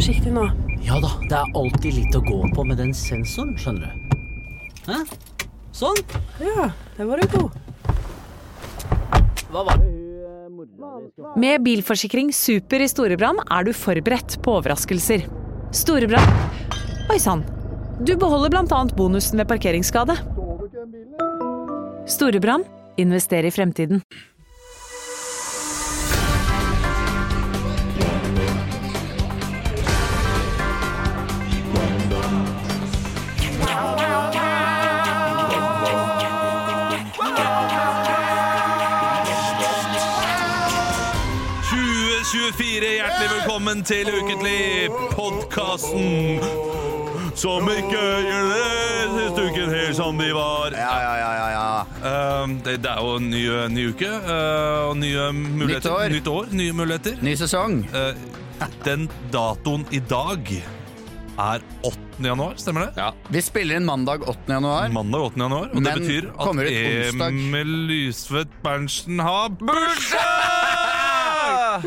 forsiktig nå. Ja da, det alltid litt å gå på med den sensoren, skjønner du. Hæ? Sånn? Ja, det var du god. Hva var det? Med bilforsikring Super i Storebrand du forberedt på overraskelser. Storebrand. Oi sann. Du beholder blant annet bonusen ved parkeringsskade. Storebrand. Invester i fremtiden. Hjertelig velkommen til Ukentlig podcasten som ikke gjør det siste uken helt som de var. Det jo en ny uke og nye muligheter. Nytt år, nye muligheter. Ny sesong. Den datoen i dag 8. januar, stemmer det? Ja. Vi spiller inn mandag 8. januar. Mandag 8. januar, og det betyr at Emil Lysvedt Berntsen har bursdag!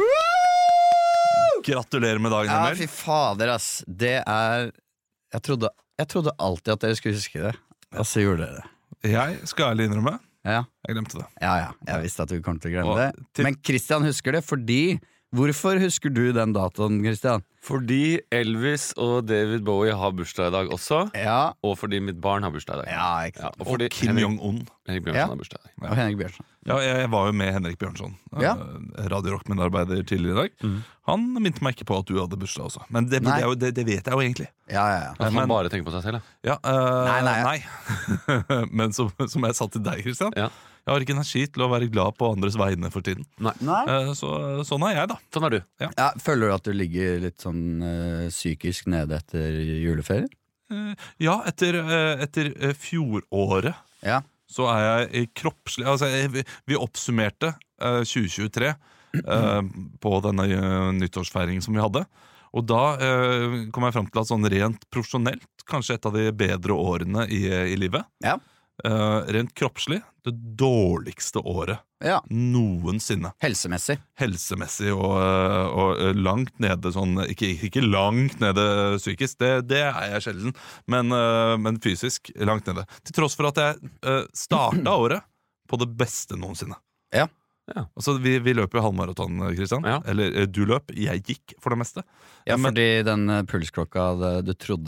Gratulerer med dagen, Emil. Ja, fy fader, ass. Det jeg trodde alltid at dere skulle huske det. Og så gjorde dere det. Jeg skal ærlig innrømme. Ja. Jeg glemte det. Ja, jeg visste at du kom til å glemme det. Men Christian husker det fordi... Hvorfor husker du den datoen, Christian? Fordi Elvis og David Bowie har bursdag i dag også. Ja. Og fordi mitt barn har bursdag i dag. Ja, ikke sant. Og Kim Jong-un. Henrik Bjørnson har bursdag i dag. Og Henrik Bjørnson. Ja, jeg var jo med Henrik Bjørnson, Radio Rock-medarbeider tidligere i dag. Han minte meg ikke på at du hadde bursdag også. Men det vet jeg jo egentlig. Ja. At han bare tenker på seg selv, ja. Nei. Men som jeg sa til deg, Christian, jeg har ikke energi til å være glad på andres vegne for tiden. Nei. Sånn jeg da. Sånn du. Ja, føler du at du ligger litt sånn psykisk nede etter juleferie? Ja, etter fjoråret. Ja. Så jeg kroppslig, altså vi oppsummerte 2023 på denne nyttårsfeiringen som vi hadde. Og da kom jeg frem til at sånn rent profesjonelt, kanskje et av de bedre årene i livet. Ja. Rent kroppslig, det dårligste året noensinne. Helsemessig og langt nede sånn, ikke langt nede psykisk, det jeg sjelden, men fysisk langt nede. Til tross for at jeg startet året på det beste noensinne. Ja. Altså, vi løper jo halvmaraton, Christian. Eller du løp, jeg gikk for det meste. Ja, fordi den pulsklokka, du trodde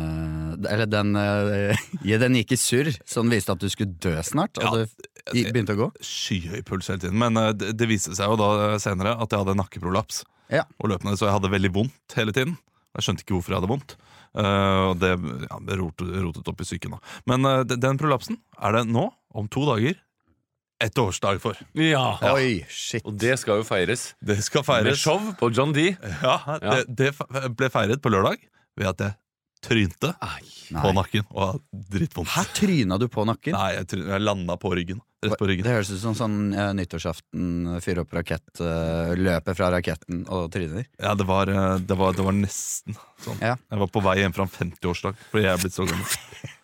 den gikk i surr, som viste at du skulle dø snart, og du begynte å gå. Skyhøy puls hele tiden, men det viste seg jo da senere at jeg hadde nakkeprolaps og løpende, så jeg hadde veldig vondt hele tiden. Jeg skjønte ikke hvorfor jeg hadde vondt, og det rotet opp i psyken da. Men den prolapsen det nå, om 2 dager, et årsdag for. Ja. Oi, shit. Og det skal jo feires. Det skal feires. Med show på John D. Ja, det ble feiret på lørdag ved at jeg trynte på nakken og hadde drittvondt. Her tryna du på nakken? Nei, jeg landet på ryggen. Rett på ryggen. Det høres ut som sånn nyttårsaften, fyre opp rakett, løpe fra raketten og tryner. Ja, det var nesten sånn. Ja. Jeg var på vei hjem fra en 50-årsdag, fordi jeg er blitt så gammel.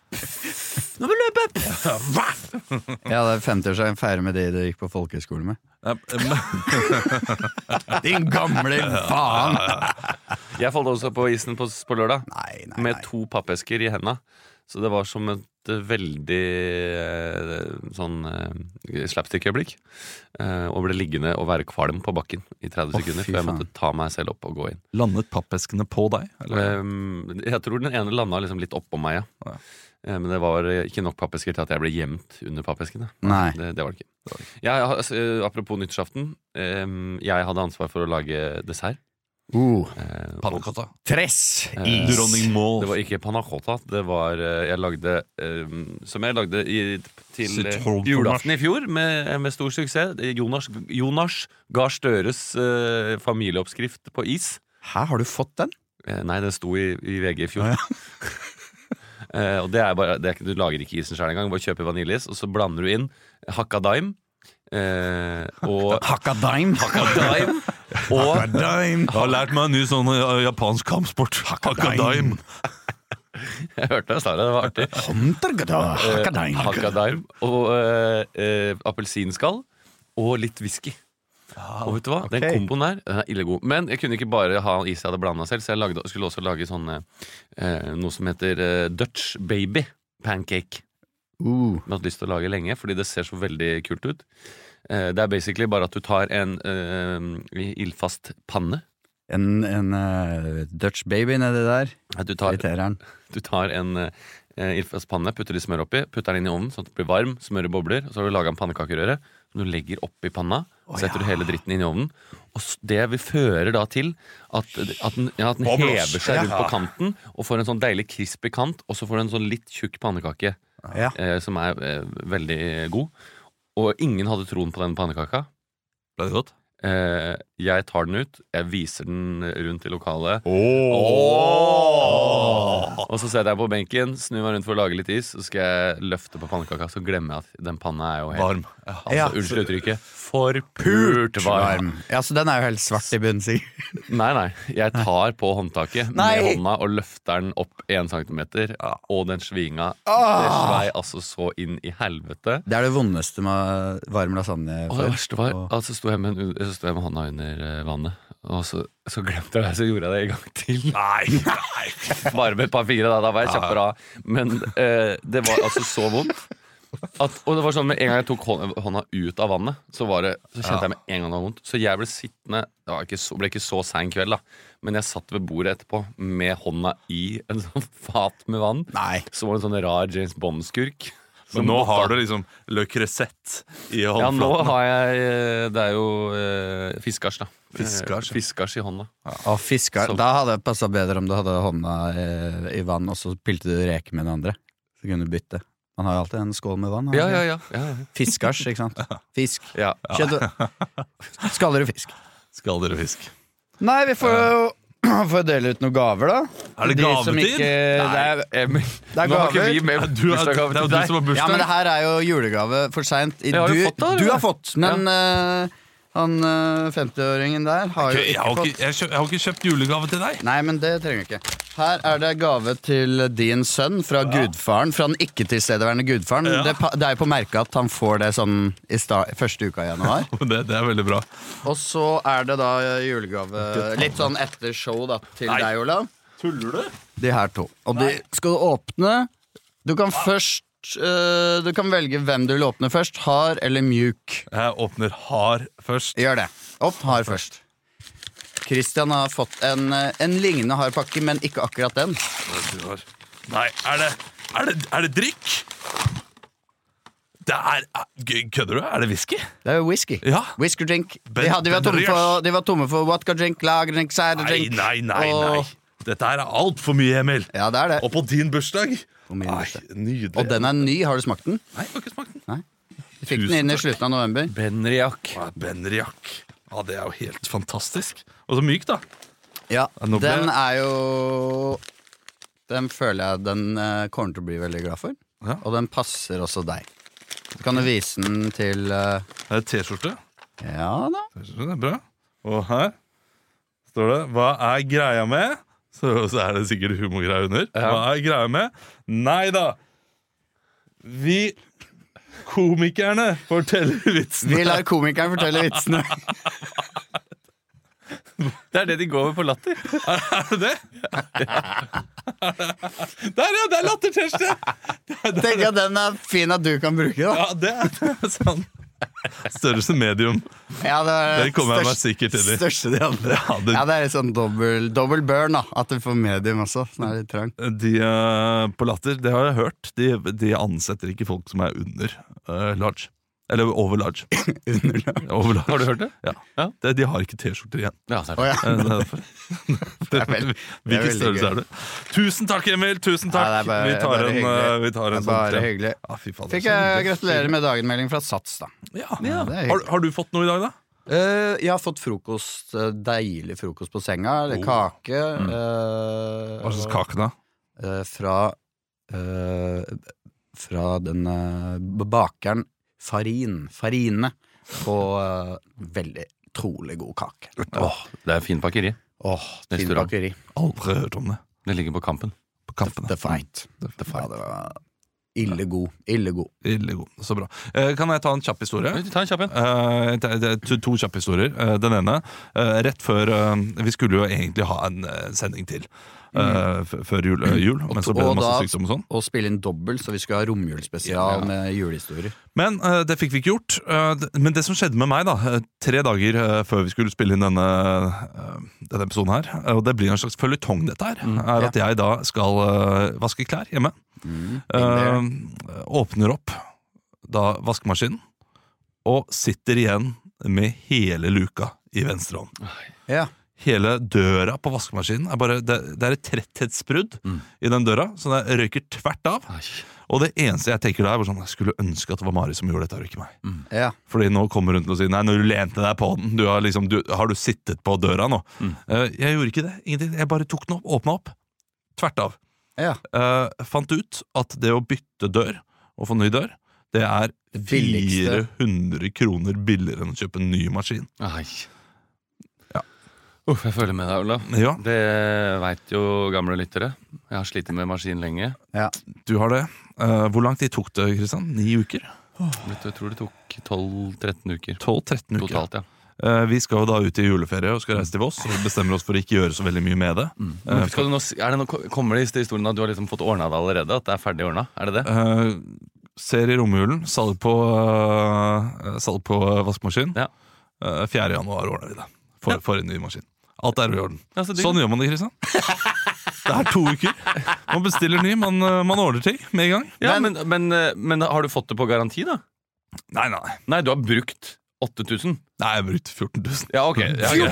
Nå vil løpe! Ja, det 50-årsdagen feirer med det du gikk på folkehøyskole med. Din gamle faen! Jeg falt også på isen på lørdag. Nei. Med 2 pappesker i hendene. Så det var som et veldig sånn slapstick-øyeblikk. Og ble liggende og være kvalm på bakken i 30 sekunder før jeg måtte ta meg selv opp og gå inn. Landet pappeskene på deg? Eller? Jeg tror den ene landet liksom litt oppå meg, ja. Men det var ikke nok pappesker til at jeg ble gjemt under pappeskene. Nei. Det var det ikke. Apropos nyttårsaften, jeg hadde ansvar for å lage dessert. Pannacotta. Tress! Dronning Maud. Det var ikke pannacotta. Det var jeg lagde som jeg lagde til julaften i fjor med stor suksess. Jonas Gahr Støres familieoppskrift på is. Hæ, har du fått den? Nei, den sto i VG i fjor. Og det bare, du lager ikke isen selv engang. Bare kjøper vaniljeis, og så blander du inn hakka daim og Hakka daim? Og jeg har lært meg en ny sånn japansk kampsport. Hakka daim. Jeg hørte det, det var artig. Hakka daim og appelsinskall og litt whisky. Og vet du hva? Den komboen der, den ille god. Men jeg kunne ikke bare ha is jeg hadde blandet selv, så jeg skulle også lage sånne, noe som heter Dutch Baby Pancake. Jeg har hatt lyst til å lage lenge, fordi det ser så veldig kult ut. Det er basically bare at du tar en ildfast panne. En Dutch baby nedi der. Du tar en ildfast panne, putter litt smør oppi, putter den inn i ovnen sånn at det blir varm, smøret bobler, og så har du laget en pannekakerøre som du legger oppi panna, og setter du hele dritten inn i ovnen. Og det vi fører da til at den hever seg rundt på kanten, og får en sånn deilig crispy kant, og så får du en sånn litt tjukk pannekake. Som er veldig god. Og ingen hadde troen på den pannekaka. Ble det godt? Jeg tar den ut, jeg viser den rundt i lokalet. Og så setter jeg på benken, snur meg rundt for å lage litt is, så skal jeg løfte på pannekaka, så glemmer jeg at den panna er jo helt varm. Unnskyld uttrykket. Forpult varm. Ja, så den er jo helt svart i bunnen, sikkert. Nei, jeg tar på håndtaket med hånda og løfter den opp 1 centimeter, og den svinga, det svei altså så inn i helvete. Det er det vondeste med varm lasagne. Og det verste var, altså sto jeg med hånda under vannet, og så glemte jeg det, så gjorde jeg det en gang til. Nei. Bare med et par fingre, da var jeg kjappere av. Men det var altså så vondt. Og det var sånn, med en gang jeg tok hånda ut av vannet, så kjente jeg med en gang det var vondt. Så jeg ble sittende, det ble ikke så sen kveld da, men jeg satt ved bordet etterpå med hånda i en sånn fat med vann. Så var det en sånn rar James Bond-skurk. Men nå har du liksom Le Creuset i håndflaten. Ja, nå har jeg, det er jo fiskars da. Fiskars i hånda. Fiskars, da hadde det passet bedre om du hadde hånda i vann, og så pilte du reker med den andre. Så kunne du bytte. Man har jo alltid en skål med vann. Ja. Fiskars, ikke sant? Fisk. Kjøtt. Skaller og fisk. Nei, vi får dele ut noen gaver da. Er det gavetid? Det er gaver. Har ikke vi med bursdagsgave til deg? Ja, men det her er jo julegave for sent. Du har fått, men han 50-åringen der har jo ikke fått. Jeg har ikke kjøpt julegave til deg. Nei, men det trenger jeg ikke. Her er det gave til din sønn fra gudfaren, fra den ikke-tilstedeværende gudfaren. Det er jo på merket at han får det sånn i første uka i januar. Det er veldig bra. Og så er det da julegave litt sånn etter show da, til deg, Olav. Tuller du? De her 2. Og de skal du åpne. Du kan velge hvem du vil åpne først, hard eller mjuk. Jeg åpner hard først. Gjør det. Åpne hard først. Christian har fått en lignende hard pakke, men ikke akkurat den. Nei, er det drikk? Kødder du? Er det whisky? Det er jo whisky. Ja. Whisky drink. De var tomme for vodka drink, lager drink, cider drink. Nei. Dette er alt for mye, Emil. Ja, det er det. Og på din bursdag. Nydelig. Og den er ny, har du smakt den? Nei, jeg har ikke smakt den. Nei. Vi fikk den inn i slutten av november. Benriach. Ja, det er jo helt fantastisk. Og så myk da. Ja, den er jo... Den føler jeg den kommer til å bli veldig glad for. Og den passer også deg. Så kan du vise den til... Er det t-skjorte? Ja da. T-skjorte, det er bra. Og her står det, hva er greia med? Så er det sikkert humorgreie under. Hva er greia med? Nei da! Vi komikerne forteller vitsene. Vi lar komikerne fortelle vitsene. Det er det de går med på latter. Er det det? Der, det er latter-t-skjorte. Tenk at den er fin at du kan bruke da. Ja, det er sånn. Størrelse medium. Ja, det kommer jeg meg sikkert til. Største de andre. Ja, det er litt sånn dobbel burn da. At du får medium også. Sånn er litt trang. De på latter, det har jeg hørt, de ansetter ikke folk som er under large. Eller over large. Har du hørt det? Ja. De har ikke t-skjorter igjen. Ja, hvilken størrelse er det? Tusen takk, Emil, tusen takk. Vi tar en bare hyggelig. Fikk jeg gratulerer med dagenmelding fra Sats da. Har du fått noe i dag da? Jeg har fått frokost, deilig frokost på senga. Kake. Hva slags kake da? Fra den bakeren Farine på veldig trolig god kake. Det er fin pakkeri. Fin pakkeri. Aldri hørt om det. Det ligger på Kampen. The Fight. Ille god. Så bra. Kan jeg ta en kjapp historie? Ta en kjapp en. To kjappe historier. Den ene, rett før vi skulle jo egentlig ha en sending til før jul, men så ble det masse sykdom og sånn. Og spille inn dobbelt, så vi skulle ha romjulspesial med julehistorier. Men det fikk vi ikke gjort. Men det som skjedde med meg da 3 dager før vi skulle spille inn denne episoden her, og det blir en slags føljetong dette her, er at jeg da skal vaske klær hjemme. Åpner opp da vaskemaskinen og sitter igjen med hele luka i venstre hånd. Hele døra på vaskemaskinen det er et tretthetsbrudd i den døra, så det røyker tvert av. Og det eneste jeg tenker da er sånn, jeg skulle ønske at det var Mari som gjorde dette, og ikke meg. Fordi nå kommer hun til å si, nei, når du lente deg på den, har du sittet på døra nå? Jeg gjorde ikke det, ingenting. Jeg bare tok den opp, åpnet opp, tvert av. Fant ut at det å bytte dør og få ny dør, det er 400 kroner billigere enn å kjøpe en ny maskin. Jeg føler med deg, Olav. Det vet jo gamle lyttere. Jeg har slitt med maskin lenge. Du har det. Hvor lang tid tok det, Kristian? 9 uker? Jeg tror det tok 12-13 uker. 12-13 uker? Totalt, ja. Vi skal jo da ut i juleferie og skal reise til Voss, og bestemmer oss for å ikke gjøre så veldig mye med det. Kommer det i historien at du har liksom fått ordnet det allerede? At det er ferdig ordnet? Er det det? Ser i romjulen, salg på vaskemaskin. 4. januar ordner vi det. For en ny maskin. Alt er i orden. Sånn gjør man det, Kristian. Det er 2 uker. Man bestiller ny, man ordner ting med en gang. Men har du fått det på garanti, da? Nei, du har brukt 8.000? Nei, jeg har brukt 14.000. Ja, ok.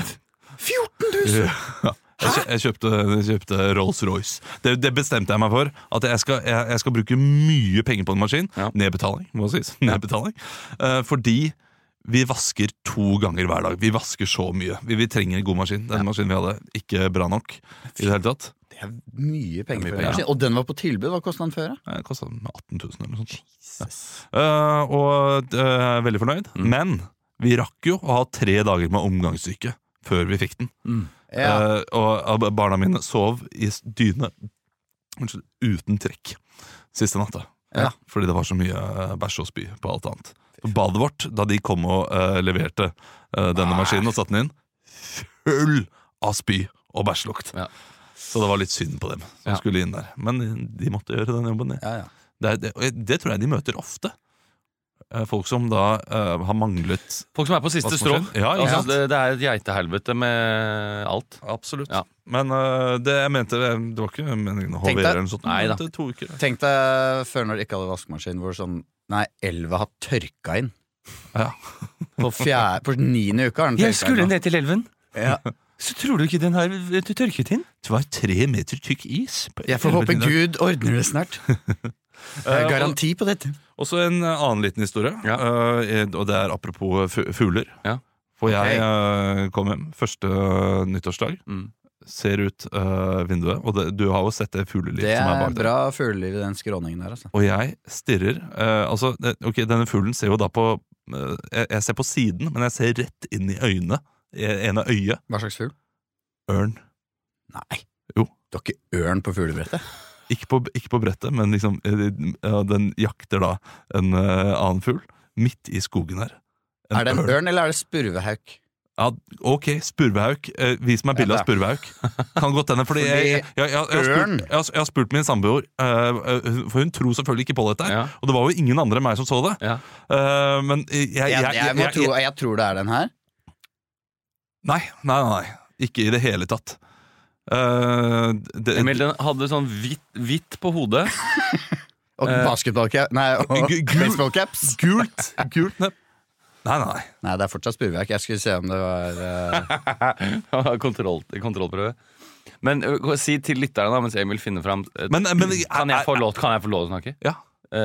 14.000? Jeg kjøpte Rolls-Royce. Det bestemte jeg meg for. At jeg skal bruke mye penger på en maskin. Nedbetaling, må sies. Fordi vi vasker 2 ganger hver dag. Vi vasker så mye. Vi trenger en god maskin. Den maskinen vi hadde, ikke bra nok i det hele tatt. Det er mye penger for en maskin. Og den var på tilbud. Hva kostet den før? Den kostet 18.000 eller noe sånt. Og jeg er veldig fornøyd. Men vi rakk jo å ha 3 dager med omgangssyke før vi fikk den. Og barna mine sov i dyne uten trekk siste natta. Fordi det var så mye bæsj og spy på alt annet. Badet vårt, da de kom og leverte denne maskinen og satte den inn, full av spy og bæsjlukt. Så det var litt synd på dem som skulle inn der. Men de måtte gjøre den jobben. Det tror jeg de møter ofte. Folk som da har manglet folk som er på siste strå. Det er et geitehelvete med alt. Absolutt. Men jeg mente det var ikke meningen å hovere eller noe sånt. Nei da. 2 uker. Tenk deg før når de ikke hadde vaskemaskin, hvor elva har tørka inn. På 9. uka. Jeg skulle ned til elven. Så tror du ikke den har tørket inn? Det var 3 meter tykk is. Jeg får håpe Gud ordner det snart. Garanti på dette. Og så en annen liten historie, og det er apropos fugler. For jeg kom hjem første nyttårsdag, ser ut vinduet, og du har jo sett det fugleliv som er bak der. Det er bra fugleliv i den skråningen der, altså. Og jeg stirrer, denne fuglen ser jo da på, jeg ser på siden, men jeg ser rett inn i øynene, ene øyet. Hva slags fugl? Ørn. Nei. Jo. Du har ikke ørn på fuglebrettet? Ikke på brettet, men liksom den jakter da en annen fugl midt i skogen her. Er det en ørn, eller er det spurvehauk? Ja, ok, spurvehauk. Vis meg bildet av spurvehauk. Kan godt hende, fordi jeg har spurt min samboer, for hun tror selvfølgelig ikke på dette, og det var jo ingen andre enn meg som så det. Men jeg tror det er den her. Nei, ikke i det hele tatt. Emil, den hadde sånn hvitt på hodet. Og basketballcaps. Nei, og baseballcaps. Gult. Nei, det er fortsatt spurvehauk. Jeg skulle se om det var kontrollprøve. Men si til lytterne da, mens Emil finner fram. Kan jeg få lov å snakke? Ja.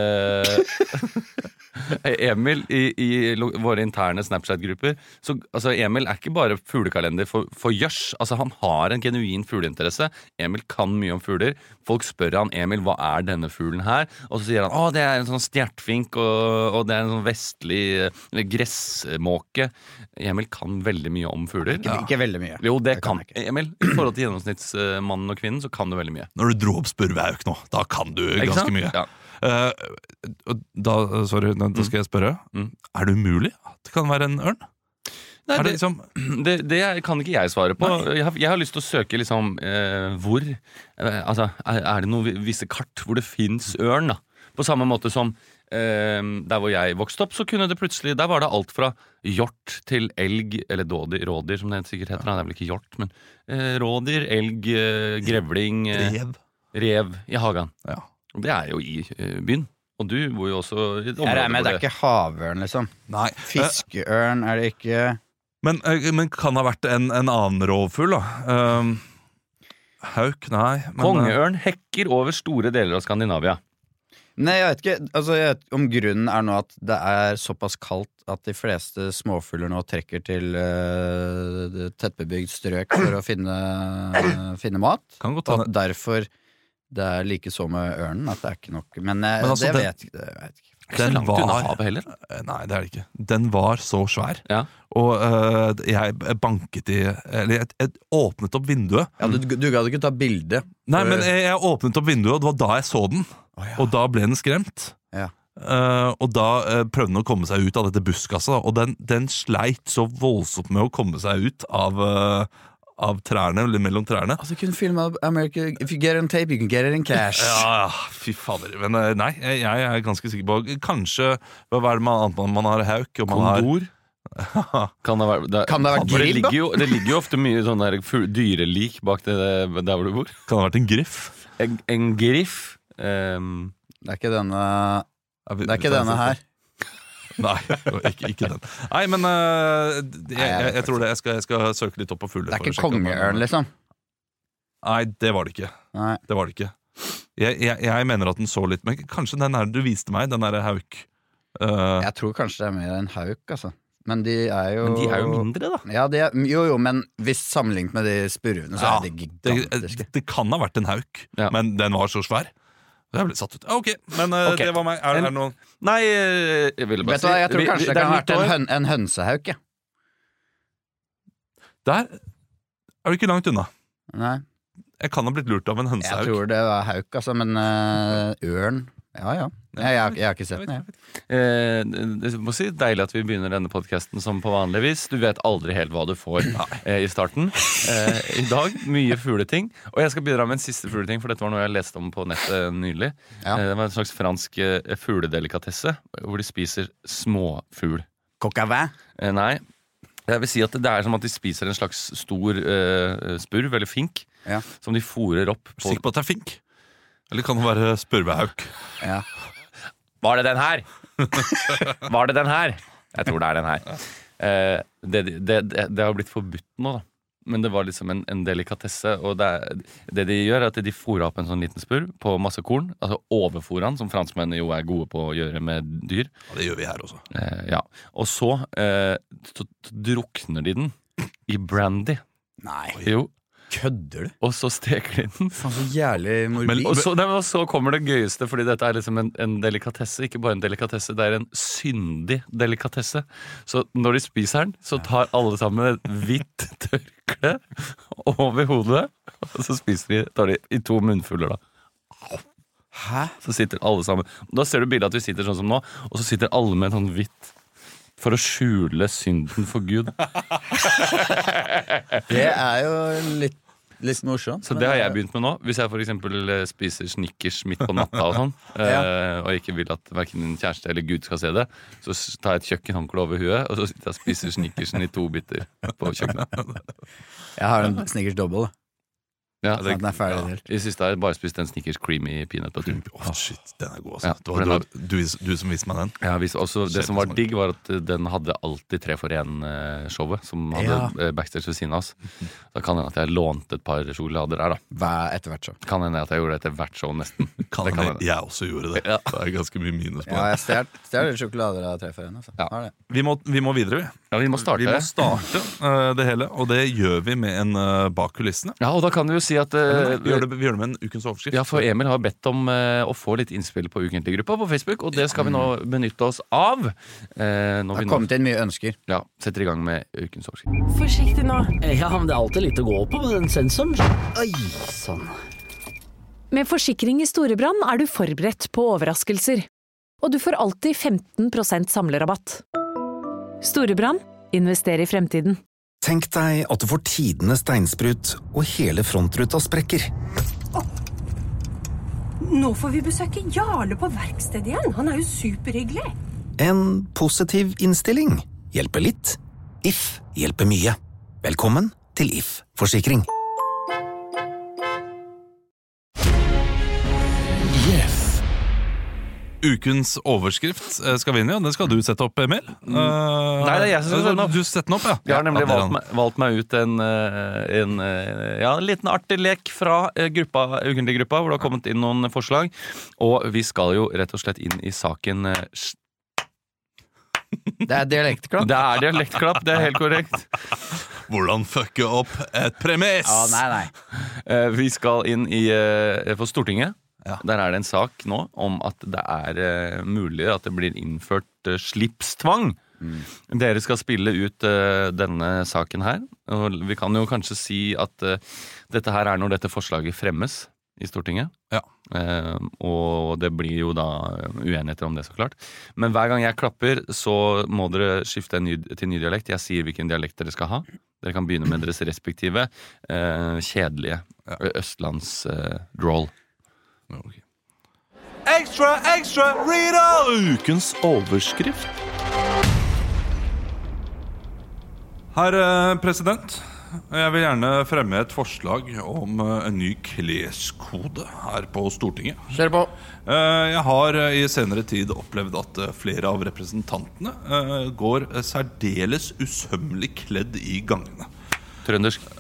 Emil i våre interne Snapchat-grupper. Så altså, Emil er ikke bare fuglekalender for gjørs. Altså, han har en genuin fugleinteresse. Emil kan mye om fugler. Folk spør han, Emil, hva er denne fuglen her? Og så sier han, det er en sånn stjertfink, og det er en sånn vestlig gressmåke. Emil kan veldig mye om fugler. Ikke veldig mye. Jo, det kan Emil. I forhold til gjennomsnittsmannen og kvinnen, så kan du veldig mye. Når du dro opp spurvehauk nå, da kan du ganske mye. Sorry, da skal jeg spørre. Er det umulig at det kan være en ørn? Nei, det kan ikke jeg svare på. Jeg har lyst til å søke liksom, hvor altså, er det noen visse kart hvor det finnes ørn da? På samme måte som der hvor jeg vokste opp, så kunne det plutselig, der var det alt fra hjort til elg, eller rådyr som det sikkert heter, det er vel ikke hjort, men rådyr, elg, grevling, rev i hagen. Ja. Og det er jo i byen. Og du bor jo også i et område. Men det er ikke havørn liksom. Nei. Fiskeørn er det ikke. Men kan det ha vært en annen rovfugl da? Hauk, nei. Kongeørn hekker over store deler av Skandinavia. Nei, jeg vet ikke, altså om grunnen er nå at det er såpass kaldt at de fleste småfugler nå trekker til tettbebygd strøk for å finne mat. Og derfor det er like så med ørnen at det er ikke nok. Men altså, det vet jeg ikke. Den var unna havet heller? Nei, det er det ikke. Den var så svær. Ja. Og jeg banket eller jeg åpnet opp vinduet. Ja, du gadd ikke ta bilde. Nei, men jeg åpnet opp vinduet, og det var da jeg så den. Ja. Og da ble den skremt. Ja. Og da prøvde den å komme seg ut av dette buskasset. Og den sleit så voldsomt med å komme seg ut av trærne, eller mellom trærne. Altså, du kunne filme America. If you get it on tape, you can get it in cash. Ja, fy fader. Men nei, jeg er ganske sikker på kanskje, hva er det annet man har hauk? Og man Kondor? Kan det ha vært grill, da? Det ligger jo ofte mye sånn der dyrelik bak der hvor du bor. Kan det ha vært en griff? En griff? Det er ikke denne her. Nei, ikke den. Nei, men jeg tror det. Jeg skal søke litt opp på fugler. Det er ikke kongeørn, liksom? Nei, det var det ikke. Det var det ikke. Jeg mener at den så litt. Men kanskje den her du viste meg, den der hauk. Jeg tror kanskje det er mer en hauk, altså. Men de er jo mindre, da. Ja, men hvis sammenlignet med de spurvene, så er de gigantiske. Det kan ha vært en hauk, men den var så svær. Jeg ble satt ut. Ok, men det var meg. Er det noen? Nei, jeg ville bare si jeg tror kanskje det kan ha vært en hønsehauk. Der er du ikke langt unna. Nei. Jeg kan ha blitt lurt av en hønsehauk. Jeg tror det var hauk, altså, men ørn. Ja. Jeg har ikke sett den. Jeg må si deilig at vi begynner denne podcasten som på vanlig vis. Du vet aldri helt hva du får i starten. I dag, mye fugleting. Og jeg skal bidra med en siste fugleting, for dette var noe jeg leste om på nettet nylig. Det var en slags fransk fugledelikatesse, hvor de spiser småfugl. Coq au vin? Nei. Jeg vil si at det er som at de spiser en slags stor spurv, eller fink, som de fôrer opp på. Sikker på at det er fink? Eller kan det være spurvehauk? Ja. Var det den her? Var det den her? Jeg tror det er den her. Det har blitt forbudt nå, da. Men det var liksom en delikatesse. Og det de gjør, er at de fôrer opp en sånn liten spurv på masse korn. Altså overfôrer han, som franskmennene jo er gode på å gjøre med dyr. Ja, det gjør vi her også. Ja. Og så drukner de den i brandy. Nei. Jo. Kødder du? Og så steker de den. Faen, så jævlig morbid. Og så kommer det gøyeste, fordi dette er liksom en delikatesse. Ikke bare en delikatesse, det er en syndig delikatesse. Så når de spiser den, så tar alle sammen et hvitt tørkle over hodet. Og så tar de i 2 munnfuller da. Hæ? Så sitter alle sammen. Da ser du bildet at vi sitter sånn som nå, og så sitter alle med en sånn hvitt for å skjule synden for Gud. Det er jo litt morsomt. Så det har jeg begynt med nå. Hvis jeg for eksempel spiser Snickers midt på natta og sånn, og ikke vil at hverken min kjæreste eller Gud skal se det, så tar jeg et kjøkkenhåndkle over huet, og så sitter jeg og spiser Snickersen i 2 biter på kjøkkenet. Jeg har en Snickers double. Ja, den er ferdig helt. I siste har jeg bare spist en Snickers creamy peanut butter. Shit, den er god, altså. Du som viste meg den. Ja, også det som var digg, var at den hadde alltid 3 for 1-showet, som hadde backstage ved siden av oss. Da kan hende at jeg lånte et par sjokolader der, da. Etter hvert show. Kan hende at jeg gjorde det etter hvert show, nesten. Kan hende jeg også gjorde det. Det er ganske mye minus på det. Ja, jeg stjal sjokolader av 3 for 1, altså. Ja. Vi må videre, vi. Ja, vi må starte det hele, og det gjør vi med en bak kulissene. Ja, og da kan vi jo si at vi gjør det med en ukens overskrift. Ja, for Emil har bedt om å få litt innspill på Ukentlig-gruppa på Facebook, og det skal vi nå benytte oss av. Det har kommet inn mye ønsker. Ja, setter i gang med ukens overskrift. Forsiktig nå. Ja, men det er alltid litt å gå på med den sensoren. Oi, sånn. Med forsikring i Storebrand du forberedt på overraskelser. Og du får alltid 15% samlerabatt. Storebrand, invester i fremtiden. Tenk deg at du får tidenes steinsprut, og hele frontruta sprekker. Nå får vi besøke Jarle på verkstedet igjen. Han jo superhyggelig. En positiv innstilling hjelper litt. If hjelper mye. Velkommen til If Forsikring. Ukens overskrift skal vi inn i, og den skal du sette opp, Emil. Nei, det jeg som skal sette den opp. Du setter den opp, ja. Jeg har nemlig valgt meg ut en liten artig lek fra ukentlig gruppa, hvor det har kommet inn noen forslag. Og vi skal jo rett og slett inn i saken Det dialektklapp. Det dialektklapp, det helt korrekt. Hvordan fucke opp et premiss? Nei. Vi skal inn på Stortinget. Ja. Der det en sak nå om at det mulig at det blir innført slipstvang. Dere skal spille ut denne saken her. Og vi kan jo kanskje si at dette her når dette forslaget fremmes i Stortinget. Ja. Og det blir jo da uenigheter om det, så klart. Men hver gang jeg klapper, så må dere skifte til ny dialekt. Jeg sier hvilken dialekt dere skal ha. Dere kan begynne med deres respektive kjedelige østlands-drawl. Okay. Ekstra, Rita! Ukens overskrift. Herr president, jeg vil gjerne fremme et forslag om en ny kleskode her på Stortinget. Kjør på. Jeg har i senere tid opplevd at flere av representantene går særdeles usømmelig kledd i gangene. Trøndersk.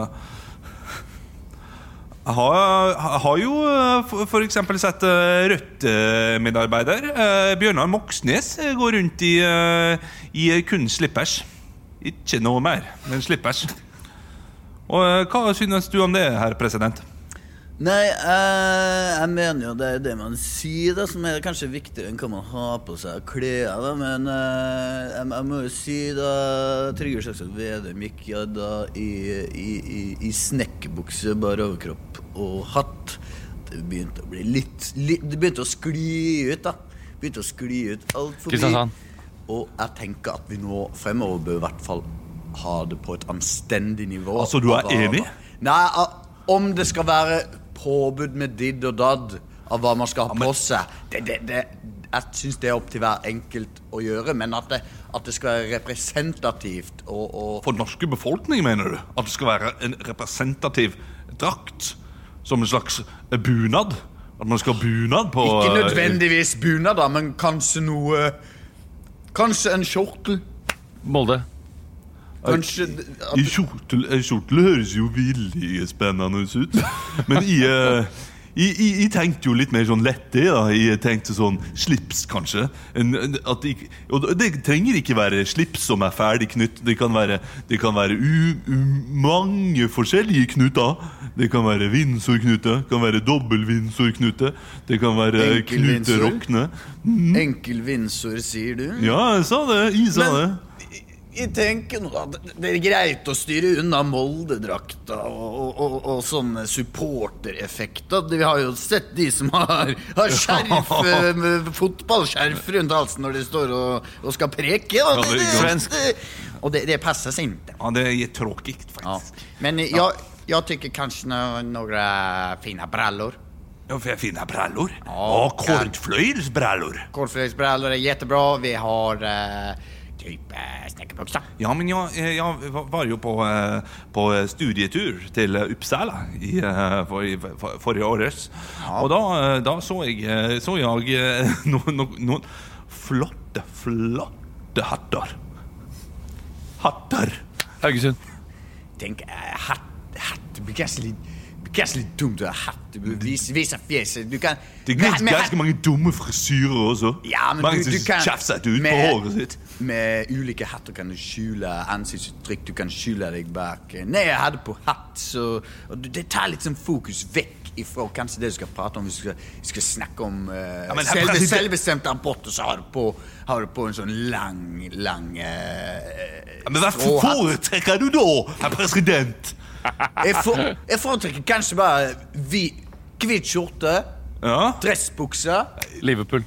Jeg har jo for eksempel sett Rødt-medarbeider Bjørnar Moxnes gå rundt i kun slippers. Ikke noe mer, men slippers. Og hva synes du om det, herr president? Nei, jeg mener jo det man sier da, som kanskje viktigere enn hva man har på seg klær da, men jeg må jo si da Trygve Slagsvold Vedum gikk da i snekkerbukse, bare overkropp og hatt. Det begynte å bli det begynte å skli ut da. Begynte å skli ut alt forbi. Kristiansand. Og jeg tenker at vi nå fremover bør i hvert fall ha det på et anstendig nivå. Altså, du enig? Nei, om det skal være påbud med didd og dadd av hva man skal ha på seg, jeg synes det opp til hver enkelt å gjøre, men at det skal være representativt og For norske befolkning, mener du? At det skal være en representativ drakt? Som en slags bunad? At man skal ha bunad på Ikke nødvendigvis bunad da, men kanskje noe Kanskje en kjortel. Molde. Kanskje Kjortel høres jo veldig spennende ut. Men jeg tenkte jo litt mer sånn lett det da. Jeg tenkte sånn slips kanskje og det trenger ikke være slips som ferdig knytt. Det kan være mange forskjellige knuter. Det kan være Windsor-knute, det kan være dobbel Windsor-knute, det kan være knuterokne. Enkel Windsor, sier du? Ja, jeg sa det. Jeg tenker nå at det greit å styre unna Molde-drakta og sånne supportereffekter. Vi har jo sett de som har skjerf, fotballskjerf rundt halsen når de står og skal preke. Og det passer seg ikke. Ja, det tråkigt faktisk. Ja. Men jag tycker kanske några fina brallor. Ja, fina brallor? Ja, kortflöjelsbrallor. Kortflöjelsbrallor jättebra. Vi har typ snäckebuksa. Ja, men jag var ju på studietur till Uppsala i förra året. Ja. Och då såg jag någon flotte hattar. Haugesund. Tänk hatt det blir kanske lite dumt att ha hatt. Du visa fjäset. Du kan det är ganska många dumma frisyrer också. Ja, men man du kan tjafsat ut på håret sitt. Med olika hatter kan du skjula ansiktsuttryck, du kan skjula dig bak. Nej, jag hade på hatt så och det tar lite som fokus väck ifrån kanske det du ska prata om. Vi ska snacka om självbestämt abort och så har du på en sån lång men varför företräcker du då, herr president? Jag företräcker kanske bara Hvit skjorte. Dressbukse. Liverpool.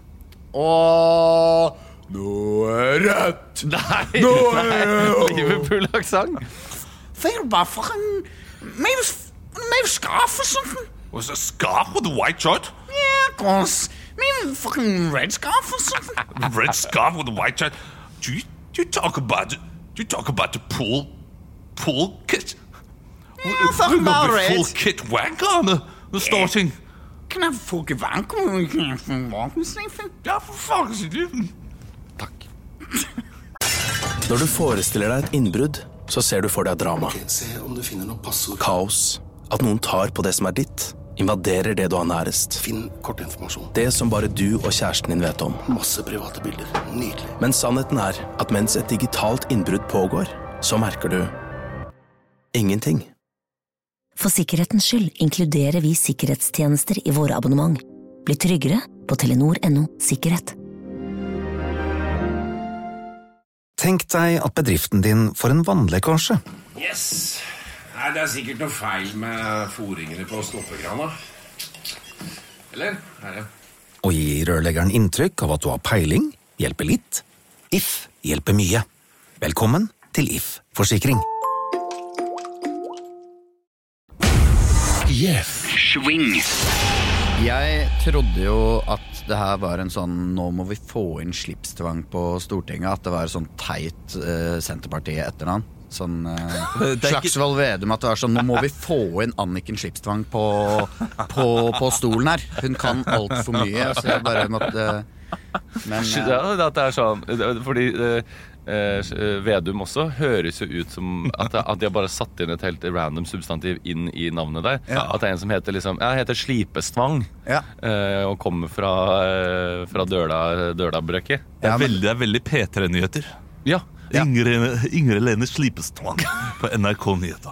Og noe rødt. Nei, Liverpool-aksent. Bare fucking maybe scarf or something. Was a scarf with a white shirt? Yeah, of course. Maybe fucking red scarf or something. Red scarf with a white shirt? Do you talk about the pool kit? Yeah, talking about red. Full kit wanker on the starting. Kan jeg få ikke vanker? Kan jeg få vankensliffen? Ja, for faen sin. Takk. Når du forestiller deg et innbrudd, så ser du for deg drama. Se om du finner noe passord. Kaos. At noen tar på det som ditt. Invaderer det du har nærest. Finn kortinformasjon. Det som bare du og kjæresten din vet om. Masse private bilder. Nydelig. Men sannheten at mens et digitalt innbrudd pågår, så merker du ingenting. For sikkerhetens skyld inkluderer vi sikkerhetstjenester i våre abonnement. Bli tryggere på Telenor.no sikkerhet. Tenk deg at bedriften din får en vannlekkasje. Yes. Nei, det sikkert noe feil med foringene på stoppekrana. Eller? Her, Og gi rørleggeren inntrykk av at du har peiling, hjelper litt. If hjelper mye. Velkommen til If Forsikring. Yes. Swing. Jeg trodde jo at det her var en sånn, nå må vi få inn slipstvang på Stortinget, at det var sånn teit Senterpartiet etternavn. Sånn Slagsvold Vedum, at det var sånn, nå må vi få inn Anniken Slipstvang på stolen her. Hun kan alt for mye, så jeg bare måtte... Men, at det sånn, fordi... Vedum også høres jo ut som at de har bare satt inn et helt random substantiv inn i navnet der. At det en som heter jeg heter Slipestvang og kommer fra Døla-brøkket. Det er veldig P3-nyheter. Ja. Ingrid Lene Slipestvang på NRK Nyheter.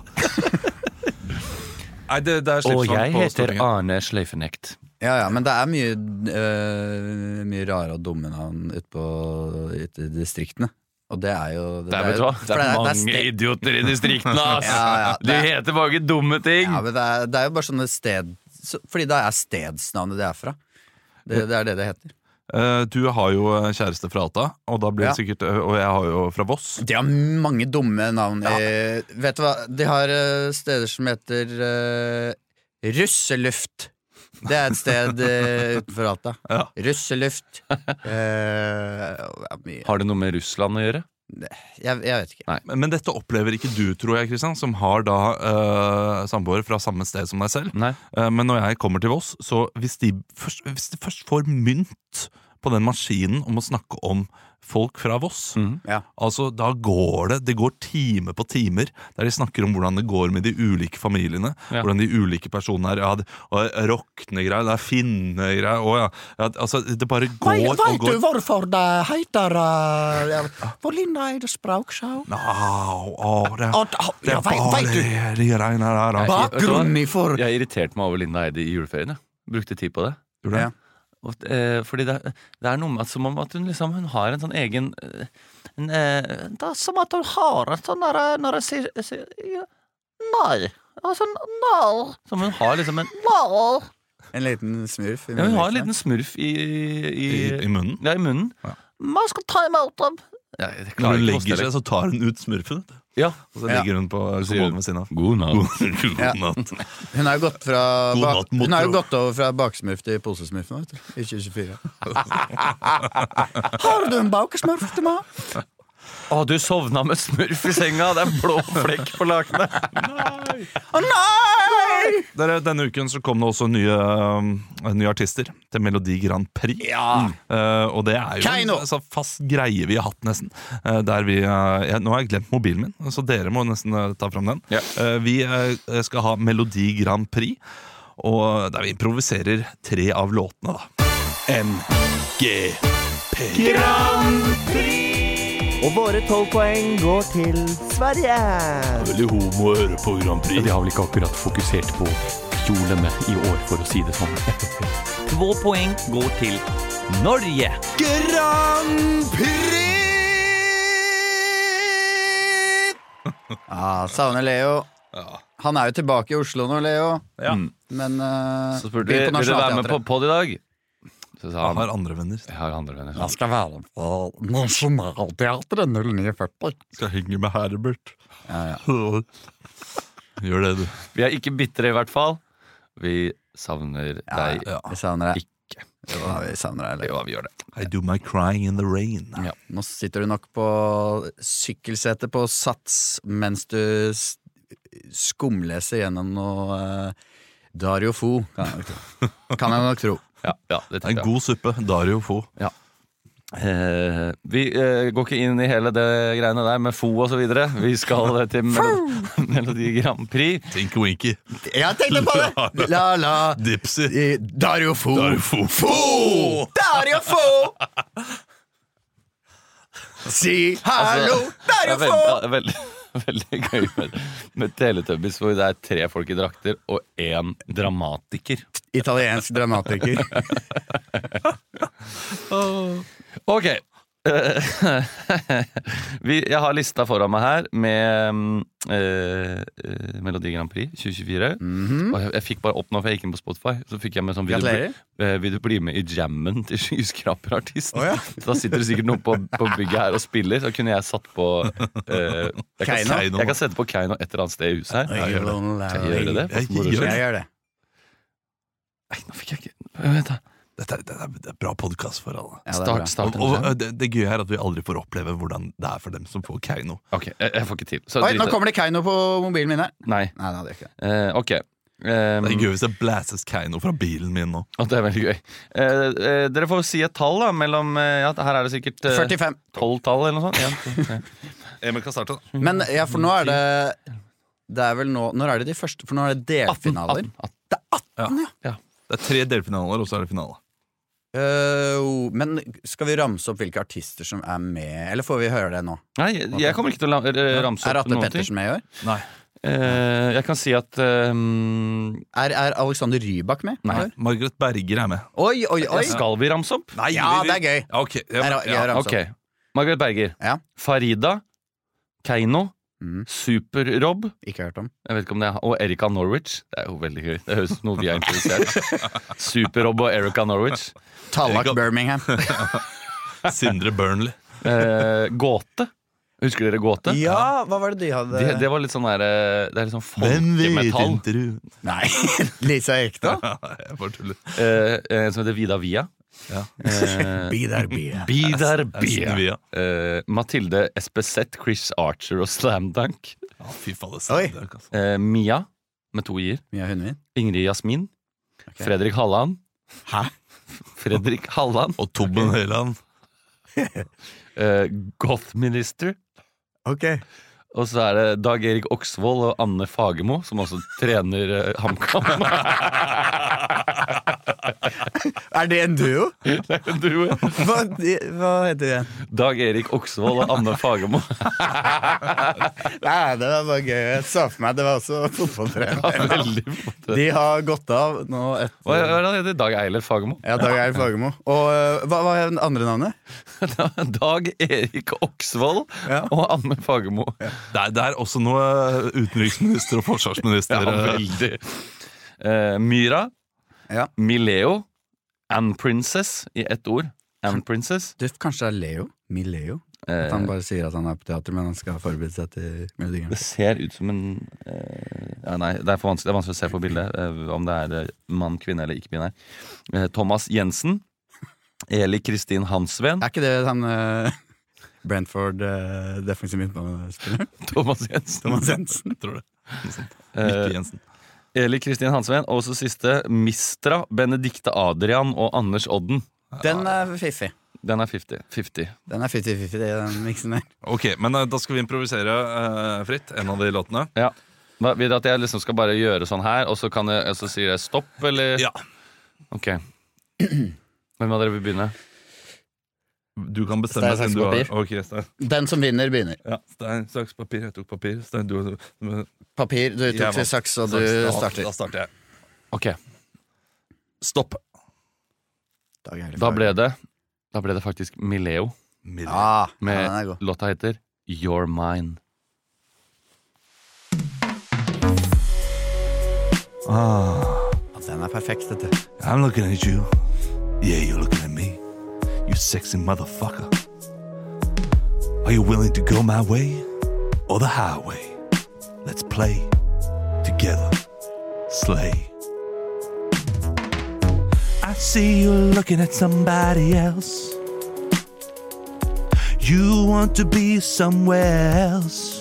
Nei, det og jeg heter Arne Schleifenekt. Ja, men det mye rare og dumme navn ute i distriktene. Og det jo det er mange idioter i distriktene, ass. De heter mange dumme ting. Ja, men det jo bare sånne fordi det stedsnavnet det fra. Det det heter. Du har jo kjæreste fra Alta, og da blir det sikkert, og jeg har jo fra Voss. De har mange dumme navn. Vet du hva? De har steder som heter Russeluft. Det et sted utenfor Alta. Russeluft. Har det noe med Russland å gjøre? Jeg vet ikke. Nei. Men dette opplever ikke du, tror jeg, Kristian, som har da samboer fra samme sted som deg selv. Men når jeg kommer til Voss, så hvis de først får mynt på den maskinen om å snakke om folk fra Voss, altså da går det går time på timer der de snakker om hvordan det går med de ulike familiene, hvordan de ulike personene og rockne-greier, det finne-greier, altså det bare går og går. Vet du hvorfor det heter hvor Linda det språkshow? Det bare de greiene der. Bakgrunnen for... Jeg irriterte meg over Linda Eide i juleferien. Brukte tid på det. Gjorde det? Fordi det noe med som om at hun har en sånn egen det som at hun har en sånn der når jeg sier nei, altså nei, som hun har liksom en liten smurf hun har en liten smurf i munnen. Ja, i munnen. Man skal ta imot dem. Når hun legger seg, så tar hun ut smurfen. Ja. Og så ligger hun på kommoden ved siden av. God natt. Hun har jo gått over fra baksmurf til posesmurf nå, i 2024. Har du en bakesmurf til meg? Du sovna med smurf i senga. Det blå flekk på lakenet. Nei! Denne uken så kom det også nye artister til Melodi Grand Prix. Og det jo en så fast greie vi har hatt nesten. Der nå har jeg glemt mobilen min, så dere må nesten ta frem den. Vi skal ha Melodi Grand Prix, og der vi improviserer 3 av låtene da. MGP Grand Prix! Og våre 12 poeng går til Sverige. Veldig homo å høre på Grand Prix. De har vel ikke akkurat fokusert på kjolene i år, for å si det sånn. 2 poeng går til Norge. Grand Prix! Savner Leo. Han jo tilbake i Oslo nå, Leo. Men så spurte vi, vil du være med på podd i dag? Så sa han har andre venner. Jeg har andre venner. Jeg skal være på Nationalteatret 0940. Skal henge med Herbert. Gjør det, du. Vi ikke bitre i hvert fall. Vi savner deg. Vi savner deg. Vi savner deg. Vi gjør det. I do my crying in the rain. Nå sitter du nok på sykkelsetet på Sats mens du skumleser gjennom noe Dario Fo. Kan jeg nok tro. Det en god suppe, Dario Fo. Vi går ikke inn i hele det greiene der med Fo og så videre. Vi skal til Melodi Grand Prix. Tinky-winky. Jeg tenkte på det. La Dipsy. Dario Fo. Fo. Dario Fo. Si hallo, Dario Fo. Veldig gøy med Teletubbies, hvor det 3 folk i drakter og 1 dramatiker. Italiensk dramatiker. Ok. Jeg har lista foran meg her med Melodi Grand Prix 2024. Og jeg fikk bare opp nå, for jeg gikk inn på Spotify. Så fikk jeg med sånn vil du bli med i jammen til skyskraperartist? Da sitter det sikkert noen på bygget her og spiller. Så kunne jeg satt på jeg kan sette på Keiino et eller annet sted i huset her. Kan jeg gjøre det? Jeg gjør det. Nei, nå fikk jeg ikke Dette er bra podcast for alle. Start og det gøye at vi aldri får oppleve hvordan det for dem som får Keiino. Ok, jeg får ikke til. Nå kommer det Keiino på mobilen min her. Nei, det ikke. Ok. Det gøy hvis det blæses Keiino fra bilen min nå. Det veldig gøy. Dere får si et tall da, mellom, her det sikkert 45. 12 tall eller noe sånt. Emil kan starte da. Men for nå det vel nå, når det de første, for nå det delfinaler. 18. Det 18, ja. Det 3 delfinaler, og så det finale. Men skal vi ramse opp hvilke artister som med, eller får vi høre det nå? Nei, jeg kommer ikke til å ramse opp Atle Pettersen med i år? Nei. Jeg kan si at Alexander Rybak med? Nei. Margaret Berger med. Oi. Skal vi ramse opp? Nei, det gøy. Ok. Margaret Berger. Farida, Keiino, Super-Rob. Ikke hørt om. Jeg vet ikke om det og Erika Norwich. Det jo veldig gøy. Det høres noe vi interessert. Super-Rob og Erika Norwich. Tallak Birmingham. Sindre Burnley. Gåte. Husker dere Gåte? Ja, hva var det de hadde? Det var litt sånn der, det litt sånn folkemetall. Nei, Lisa Ekta? Jeg bare tuller. En som heter Vida Via. Bidar Bia. Mathilde Espeseth, Chris Archer og Slam Dunk. Fy faen, Mia med 2 i-er. Mia Hundvin. Ingrid Jasmin. Fredrik Halland. Hæ? Fredrik Halland. Og Tobben Høyland. Goth-minister. Ok. Og så det Dag Erik Oksvold og Anne Fagemo, som også trener HamKam. Det en duo? Det en duo, ja. Hva heter det? Dag Erik Oksvold og Anne Fagemo. Nei, det var bare gøy. Jeg så for meg det var også fotballtrener. De har gått av nå etter Hva heter Dag Eilert Fagemo? Ja, Dag Eilert Fagemo. Og hva det andre navnet? Dag Erik Oksvold og Anne Fagemo. Det også noe utenriksminister og forsvarsminister. Veldig. Myra, Mileo, Anne Princess i ett ord. Anne Princess. Kanskje det Leo? Mileo? At han bare sier at han på teater, men han skal forberede seg til melodien. Det ser ut som en nei, det vanskelig å se på bildet om det mann, kvinne eller ikke-binær. Thomas Jensen, Eli Kristin Hansven. Ikke det han Brentford defensive midtbanespiller? Thomas Jensen. Jeg tror det. Mikke Jensen. Eli Kristin Hansven. Og så siste Mistra, Benedikte Adrian og Anders Odden. Den fiffig. Den 50-50. Den 50-50, den miksen der. Ok, men da skal vi improvisere fritt en av de låtene. Ja. Vil dere at jeg liksom skal bare gjøre sånn her, og så så sier jeg stopp, eller? Ja. Ok. Hvem av dere vil begynne? Du kan bestemme. Stein, saks, papir. Okay, Stein. Den som vinner, begynner. Ja, Stein, saks, papir. Jeg tok papir. Stein, papir, du tok saks, og du starter. Da starter jeg. Ok. Stopp. Da ble det faktisk Mileo. Med låta heter You're Mine. Den perfekt, dette. I'm looking at you. Yeah, you're looking at me. You sexy motherfucker. Are you willing to go my way or the highway? Let's play together. Slay. I see you looking at somebody else. You want to be somewhere else.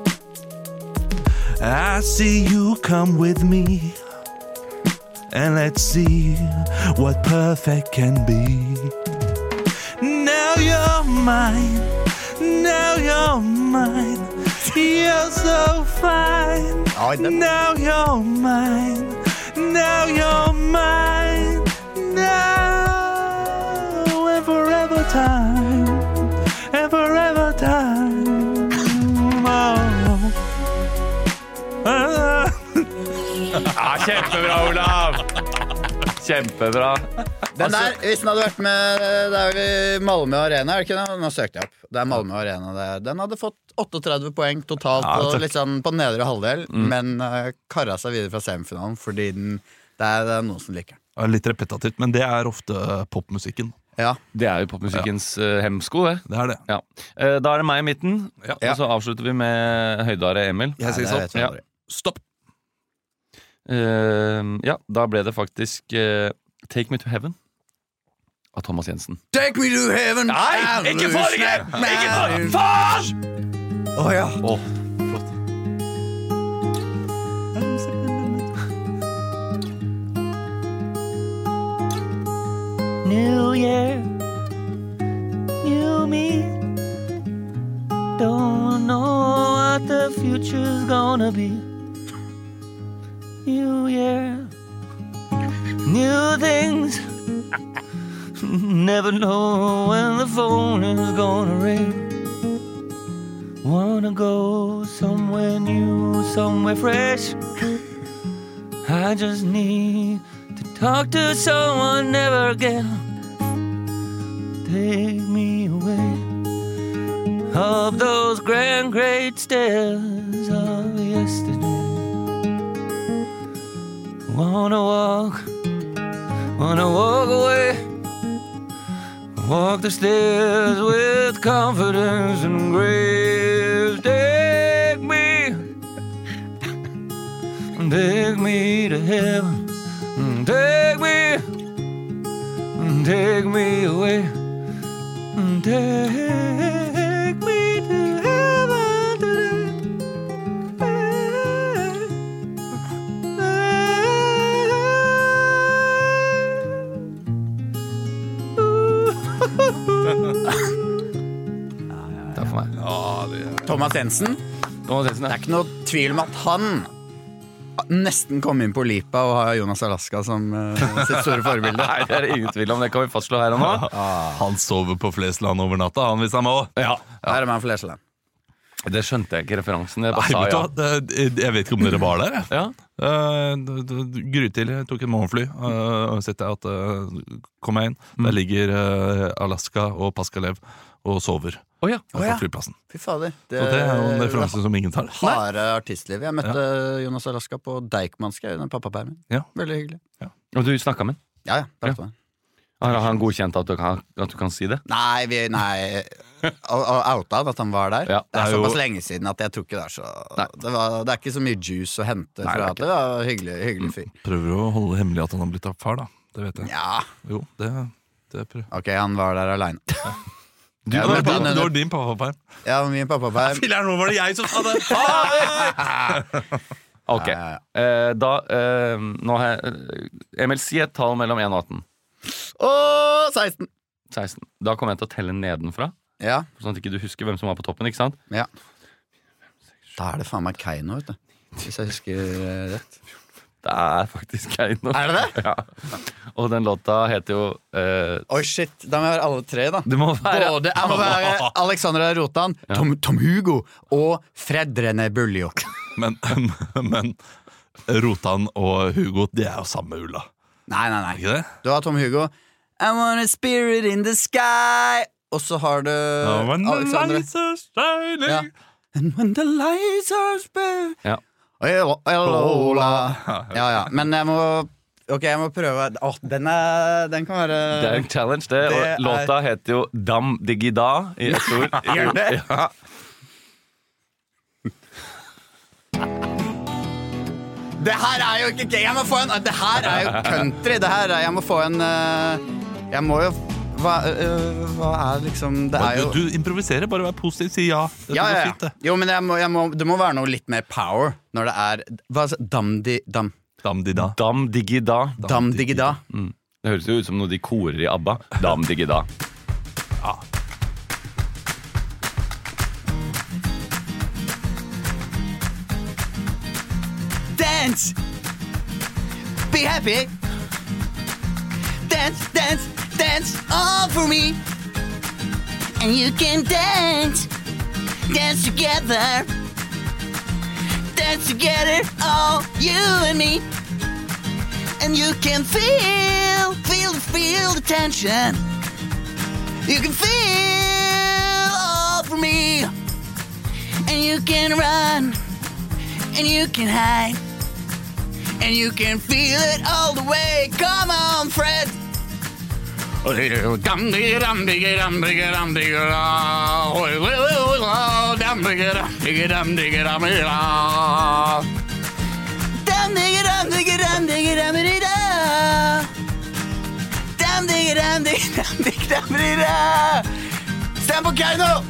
I see you come with me. And let's see what perfect can be. Now you're mine. Now you're mine. You're so fine. Now you're mine. Now you're mine. Now and forever time. And forever time. Kjempebra, Olav! Kjempebra. Den der, hvis den hadde vært med det er jo Malmö Arena, er det ikke det? Nå søkte jeg opp. Det er Malmö Arena. Den hadde fått 38 poeng totalt og litt sånn på nedre halvdel, men karra seg videre fra semifinalen fordi det er noen som liker den. Litt repetativt, men det er ofte popmusikken. Ja. Det er jo popmusikkens hemsko, det. Det er det. Ja. Da er det meg i midten, og så avslutter vi med høydare Emil. Jeg sier sånn. Ja. Stopp! Da ble det faktisk Take Me To Heaven av Thomas Jensen. Take me to heaven. Nei, ikke forrige! Ikke forrige! Faen! Åja. Flott. New year, new me. Don't know what the future's gonna be. New year, new things. Never know when the phone is gonna ring. Wanna go somewhere new, somewhere fresh. I just need to talk to someone never again. Take me away up those grand great stairs of yesterday. Wanna walk away. Walk the stairs with confidence and grace. Take me to heaven. Take me away. Take me to heaven today. Takk for meg. Thomas Jensen. Det er ikke noe tvil om at han nesten kom inn på Lipa og har Jonas Alaska som sitt store forbilde. Nei, det er ingen tvil om det, kan vi fastslå her og nå. Han sover på Flesland over natta, han hvis han må. Ja. Her er man Flesland. Det skjønte jeg ikke referansen. Jeg vet ikke om dere var der. Grytidlig, jeg tok et morgenfly og sett at kom jeg inn. Der ligger Alaska og Paskalev og sover på flyplassen. Fy fader. Så det er jo en referanse som ingen tar. Harde artistliv. Jeg møtte Jonas Alaska på Deichmanske i den pappapermen. Veldig hyggelig. Og du snakket med han? Ja, det var det. Har han godkjent at du kan si det? Nei, og outa at han var der. Det er såpass lenge siden at jeg tror ikke det er så det er ikke så mye juice å hente fra at det var hyggelig fyr. Prøver å holde hemmelig at han har blitt av far da. Det vet jeg. Ja. Jo, det prøver. Ok, han var der alene. Du var din pappaperm. Ja, min pappaperm. Filler'n, nå var det jeg som sa det. Ok, da nå har jeg Emil, si et tall mellom 1 og 18. 16. Da kommer jeg til å telle nedenfra. Ja. Sånn at ikke du husker hvem som var på toppen, ikke sant? Ja. Da er det faen meg Keiino, vet du. Hvis jeg husker rett. Det er faktisk Keiino. Er det det? Ja. Og den låta heter jo Oi, shit, da må jeg være alle tre da. Det må være Jeg må være Alexandra Rotan, Tom Hugo og Fredrene Bullio. Men Rotan og Hugo, de er jo samme ulla. Nei. Ikke det? Du har Tom Hugo. I want a spirit in the sky. Og så har du When the lights are shining. And when the lights are shining. Ja. Ja, men jeg må prøve. Den kan være... Det en challenge, det. Og låta heter jo Dam Diggi Da i ett ord. Gjør det? Ja. Det her er jo ikke gøy. Jeg må få en... Det her er jo country. Jeg må få en... Jeg må jo... Hva er liksom... Det er jo... Du improviserer, bare vær positiv, si ja. Ja. Jo, men det må være noe litt mer power når det er... Dam-di-da. Dam-diggi-da. Dam-diggi-da. Det høres jo ut som noe de korer i ABBA. Dam-diggi-da. Ja. Dance! Be happy! Dance, dance, dance all for me! And you can dance! Dance together! Dance together, all you and me! And you can feel the tension! You can feel all for me! And you can run! And you can hide! And you can feel it all the way. Come on, Fred. Stem på Kauno!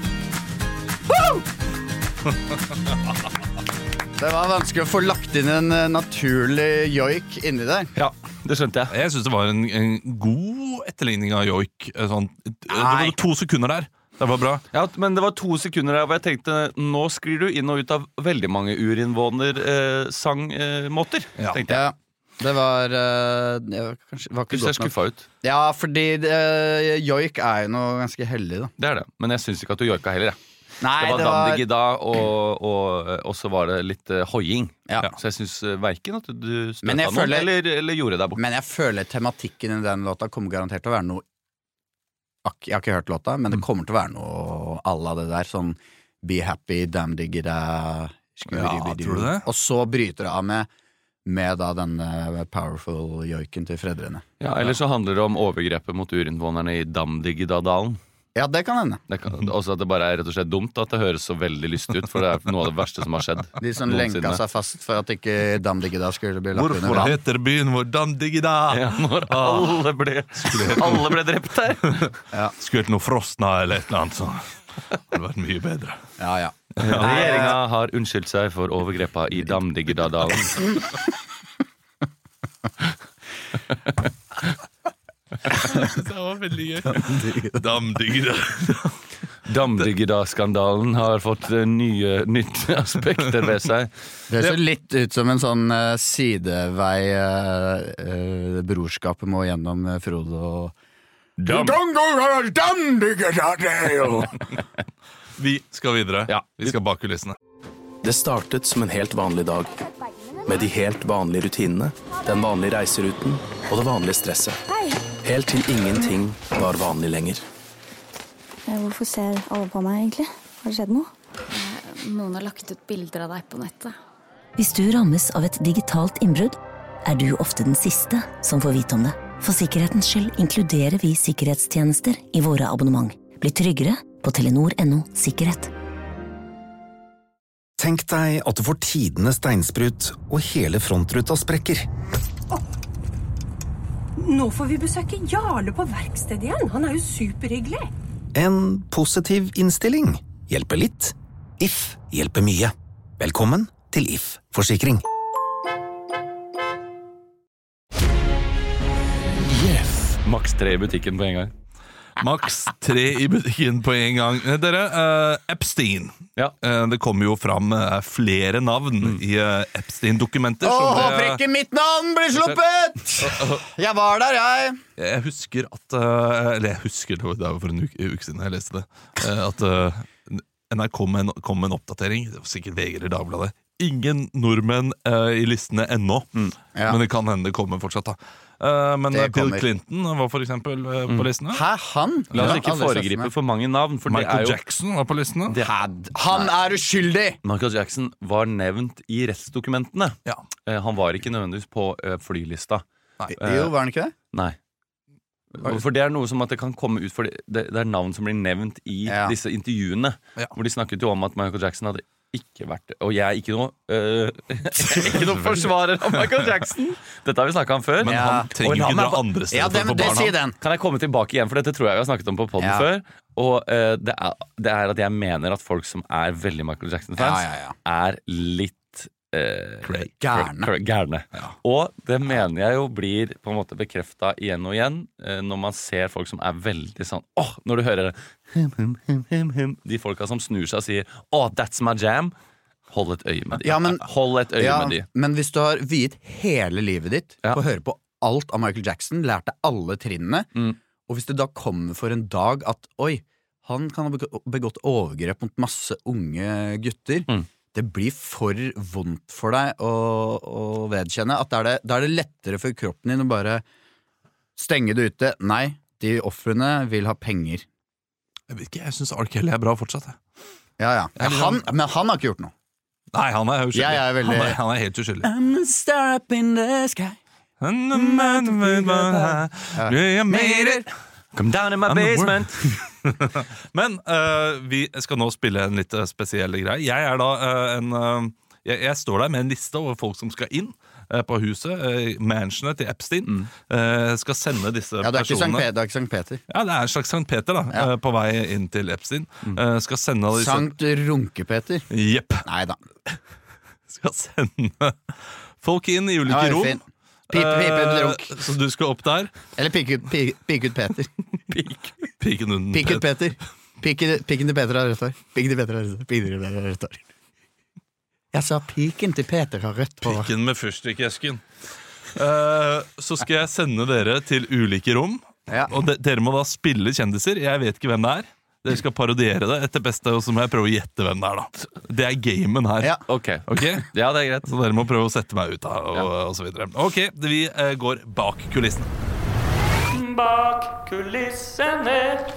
Det var vanskelig å få lagt inn en naturlig joik inni der. Ja, det skjønte jeg. Jeg synes det var en god etterligning av joik. Sånn. Det var 2 sekunder der. Det var bra. Ja, men det var 2 sekunder der hvor jeg tenkte, nå sklir du inn og ut av veldig mange urinnvåner-sangmåter, tenkte jeg. Ja, det var kanskje var ikke godt nok. Skuffa ut. Ja, fordi joik er jo noe ganske hellig, da. Det er det, men jeg synes ikke at du joika heller, jeg. Nei, det var Dam-diggi-da, og så var det litt hoiing. Ja. Så jeg synes hverken at du støtta noen eller gjorde deg bort. Men jeg føler tematikken i den låta kommer garantert til å være noe. Jeg har ikke hørt låta, men det kommer til å være noe alla det der, sånn Be happy, Dam-diggi-da. Ja, tror du det? Og så bryter det av med da denne powerful joiken til Fredrene. Ja, eller så handler det om overgrepet mot urinnvånerne i Dam-diggi-da-dalen. Ja, det kan hende. Også at det bare er rett og slett dumt at det høres så veldig lyst ut, for det er noe av det verste som har skjedd. De som lenka seg fast for at ikke Dam-diggi-da skulle bli lagt under vann. Hvorfor heter byen vår Dam-diggi-da? Ja, når alle ble drept her. Skulle hett noe Frostna eller et eller annet, så det hadde vært mye bedre. Ja. Regjeringa har unnskyldt seg for overgrepa i Dam-diggi-da-dalen. Det var veldig gøy. Dam-diggi-da. Dam-diggi-da-skandalen har fått nytt aspekter ved seg. Det ser litt ut som en sånn sidevei brorskapet må gjennom Frodo og Vi skal videre. Vi skal bak kulissene. Det startet som en helt vanlig dag, med de helt vanlige rutinene, den vanlige reiseruten og det vanlige stresset. Helt til ingenting var vanlig lenger. Hvorfor ser alle på meg egentlig? Har det skjedd noe? Noen har lagt ut bilder av deg på nettet. Hvis du rammes av et digitalt innbrudd, er du ofte den siste som får vite om det. For sikkerhetens skyld inkluderer vi sikkerhetstjenester i våre abonnement. Bli tryggere på Telenor.no sikkerhet. Tenk deg at du får tidenes steinsprut, og hele frontruta sprekker. Nå får vi besøke Jarle på verkstedet igjen. Han er jo superhyggelig. En positiv innstilling hjelper litt. If hjelper mye. Velkommen til If Forsikring. Yes! Maks 3 i butikken på en gang. Maks 3 i butikken på en gang. Dere, Epstein. Det kommer jo fram flere navn i Epstein-dokumenter. Håper ikke mitt navn blir sluppet! Jeg var der, jeg. Jeg husker at Eller jeg husker, det var for en uke siden jeg leste det, at NRK kom med en oppdatering. Det var sikkert VG eller Dagbladet. ingen nordmenn I listene ennå, men det kan hende det kommer fortsatt da. Men Bill Clinton var for eksempel på listene. Han? La oss ikke foregripe for mange navn, for Michael Jackson var på listene. Han uskyldig! Michael Jackson var nevnt I rettsdokumentene. Han var ikke nødvendigvis på flylista. Jo, var han ikke det? Nei. For det noe som at det kan komme ut, for det navn som blir nevnt I disse intervjuene, hvor de snakket jo om at Michael Jackson hadde ikke vært det. Og jeg ikke noe forsvarer av Michael Jackson. Dette har vi snakket om før. Men han trenger ikke dra andre steder for barna. Kan jeg komme tilbake igjen, for dette tror jeg vi har snakket om på podden før. Og det at jeg mener at folk som veldig Michael Jackson-fans litt gærne. Og det mener jeg jo blir på en måte bekreftet igjen og igjen når man ser folk som veldig sånn når du hører de folka som snur seg og sier that's my jam, hold et øye med de. Hold et øye med de. Men hvis du har viet hele livet ditt på å høre på alt av Michael Jackson, lærte alle trinnene, og hvis det da kommer for en dag at han kan ha begått overgrep mot masse unge gutter, det blir for vondt for deg å vedkjenne at da det lettere for kroppen din å bare stenge det ute. Nei, de offrene vil ha penger. Jeg vet ikke, jeg synes R. Kelly bra fortsatt. Men han har ikke gjort noe. Nei, han uskyldig. Han helt uskyldig. I'm a star up in the sky. I made it. Come down in my basement. Men vi skal nå spille en litt spesiell greie. Jeg da jeg står der med en liste over folk som skal inn på huset, mansionet til Epstein. Skal sende disse personene. Det ikke Sankt Peter. Ja, det en slags Sankt Peter da, på vei inn til Epstein. Skal sende disse... Sankt Runke-Peter? Jepp. Neida. Skal sende folk inn I ulike rom. Så du skal opp der. Eller Pikut Peter. Pikut Peter. Piken til Peter har rødt hår. Piken til Peter har rødt hår. Jeg sa piken til Peter har rødt hår. Piken med fyrstikkesken. Så skal jeg sende dere til ulike rom. Og dere må da spille kjendiser. Jeg vet ikke hvem det Dere skal parodiere det etter beste, og så må jeg prøve å gjette hvem det da. Det gamen her. Ok. Ja, det greit. Så dere må prøve å sette meg ut da, og så videre. Ok, vi går bak kulissene. Bak kulissene.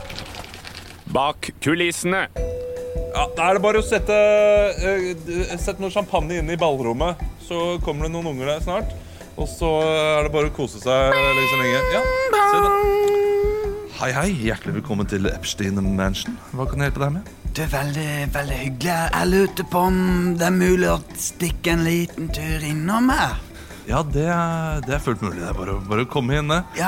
Bak kulissene. Ja, da det bare å sette noe champagne inn I ballrommet. Så kommer det noen unger der snart. Og så det bare å kose seg liksom lenge. Ja, se da. Hei, hjertelig velkommen til Epstein Mansion. Hva kan jeg hjelpe deg med? Det veldig, veldig hyggelig. Jeg lurte på om det mulig å stikke en liten tur innom her. Ja, det fullt mulig. Det bare å komme inn. Ja,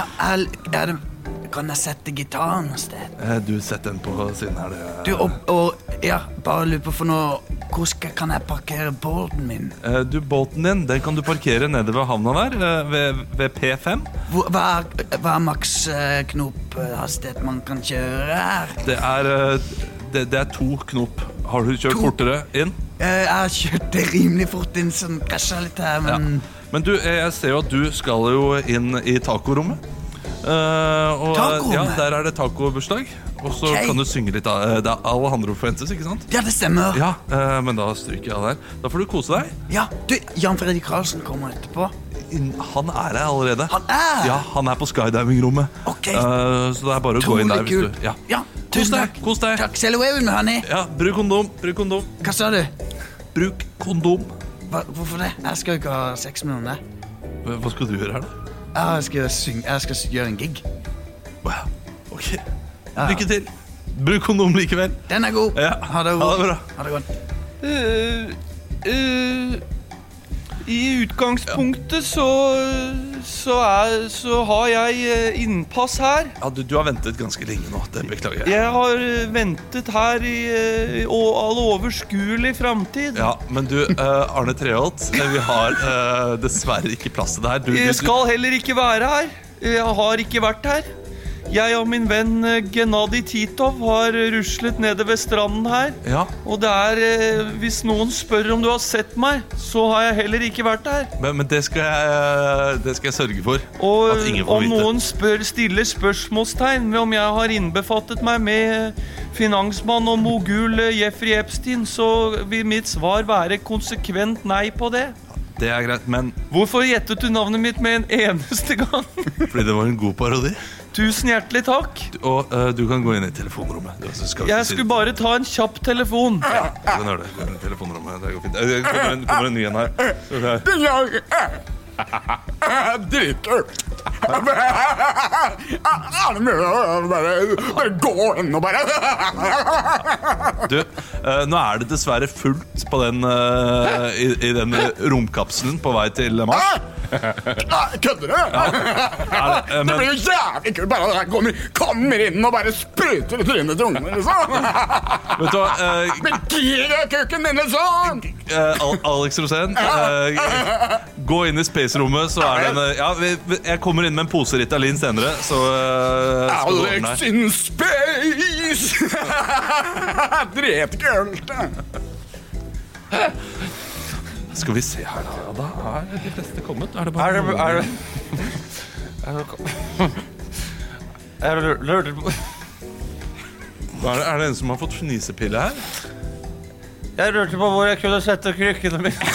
kan jeg sette gitaren et sted? Du setter den på siden her. Du, bare lurer på for noe. Hvor kan jeg parkere båten min? Båten din, den kan du parkere nede ved havna der, ved P5. Hva maks knophastighet man kan kjøre her? Det 2 knop. Har du kjørt fortere inn? Jeg har kjørt det rimelig fort inn, som krasjer litt her, men... Men du, jeg ser jo at du skal jo inn I tacorommet. Ja, der det tacobursdag. Og så kan du synge litt av det Alejandro Fuentes, ikke sant? Ja, det stemmer. Ja, men da stryker jeg der. Da får du kose deg. Ja, du, Jan Fredrik Karlsen kommer etterpå. Han her allerede. Han Ja, han på skydiving-rommet. Ok. Så det bare å gå inn der hvis du... Ja, tusen takk. Kos deg. Takk, selv hva vil du ha ned? Ja, bruk kondom. Hva sa du? Bruk kondom. Hvorfor det? Jeg skal jo ikke ha sex med noen der. Hva skal du gjøre her da? Jeg skal gjøre en gig. Wow, ok. Lykke til. Bruk kondom likevel. Den god. Ja. Ha det bra. Ha det godt. I utgangspunktet så har jeg innpass her. Ja, du har ventet ganske lenge nå, det beklager jeg. Jeg har ventet her I all overskuelig fremtid. Ja, men du, Arne Treholt, vi har dessverre ikke plass til det her. Jeg skal heller ikke være her. Jeg har ikke vært her. Jeg og min venn Gennady Titov har ruslet nede ved stranden her. Ja. Og det hvis noen spør om du har sett meg, så har jeg heller ikke vært der. Men det skal jeg sørge for. Og at ingen får om vite. Noen stiller spørsmålstegn ved om jeg har innbefattet meg med finansmann og mogul Jeffrey Epstein, så vil mitt svar være konsekvent nei på det. Det greit, men... Hvorfor gjettet du navnet mitt med en eneste gang? Fordi det var en god parodi. Tusen hjertelig takk. Og du kan gå inn i telefonrommet. Jeg skulle bare ta en kjapp telefon. Ja, du kan gjøre det. Gå inn i telefonrommet. Det går fint. Det kommer en ny en her. Dritkult. Bare gå inn og bare. Du, nå det dessverre fullt på den i den romkapselen på vei til Mars. Kødder du? Det blir jo jævlig kult bare at jeg kommer inn og bare spruter i trynet til ungene, liksom. Vet du hva? Men gir kukken din, liksom. Alex Rosén, gå inn i space-rommet, så det en... jeg kommer inn med en pose Ritalin senere, så... Alex in space! Dretkult! Skal vi se her da? Da de fleste kommet. Det bare... Er det en som har fått fnisepille her? Jeg lurte på hvor jeg kunne sette krykkene mine.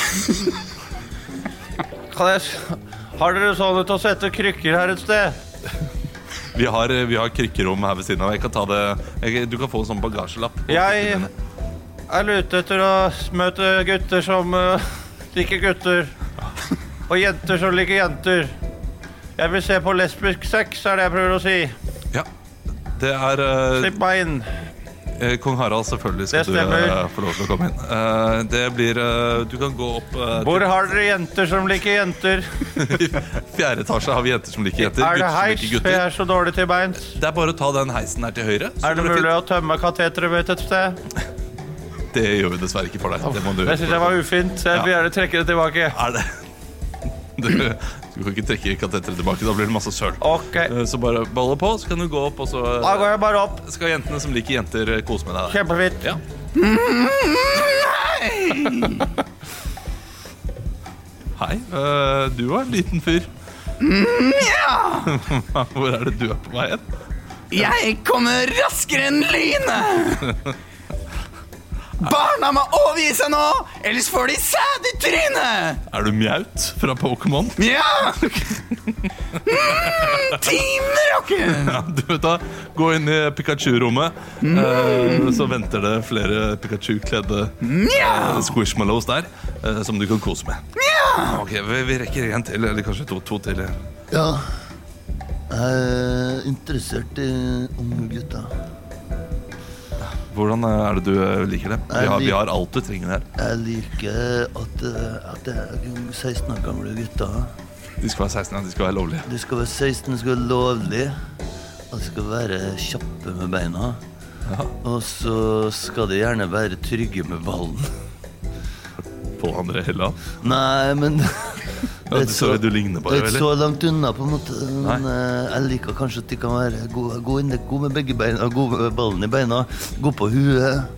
Har dere sånn til å sette krykker her et sted? Vi har krykkerom her ved siden av. Jeg kan ta det... Du kan få en sånn bagasjelapp. Jeg ute etter å møte gutter som liker gutter, og jenter som liker jenter. Jeg vil se på lesbisk sex, det jeg prøver å si. Ja, det Slipp meg inn. Kong Harald, selvfølgelig skal du få lov til å komme inn. Det blir... Du kan gå opp... Hvor har dere jenter som liker jenter? I 4. etasje har vi jenter som liker jenter. Det heis? Jeg så dårlig til beins. Det bare å ta den heisen her til høyre. Det mulig å tømme kateteret ved et sted? Det gjør vi dessverre ikke for deg. Det må du... Jeg synes det var ufint. Jeg vil gjerne trekke det tilbake. Det? Du kan ikke trekke kateteret tilbake, da blir det masse søl. Ok. Så bare balle på, så kan du gå opp, og så... Da går jeg bare opp. Skal jentene som liker jenter kose med deg. Kjempefint. Ja. Hei, du var en liten fyr. Ja! Hvor det du på vei igjen? Jeg kommer raskere enn lynet! Barna må overgi seg nå, ellers får de sæd i trynet! Er du Mjaut fra Pokémon? Ja! Team Rocket! Ja, du vet da, gå inn i Pikachu-rommet, så venter det flere Pikachu-kledde Squishmallows der, som du kan kose med. Ja! Ok, vi rekker en til, eller kanskje to til. Ja, jeg interessert i unge gutta. Hvordan det du liker det? Vi har alt du trenger her. Jeg liker at det 16 år gamle gutter. De skal være 16, de skal være lovlige. De skal være 16, de skal være lovlige. Og de skal være kjappe med beina. Ja. Og så skal de gjerne være trygge med ballen. På andre hella? Nei, men... Du ligner bare, eller? Så langt unna på en måte. Men jeg liker kanskje at de kan være god med begge beina, god med ballen i beina, god på huet.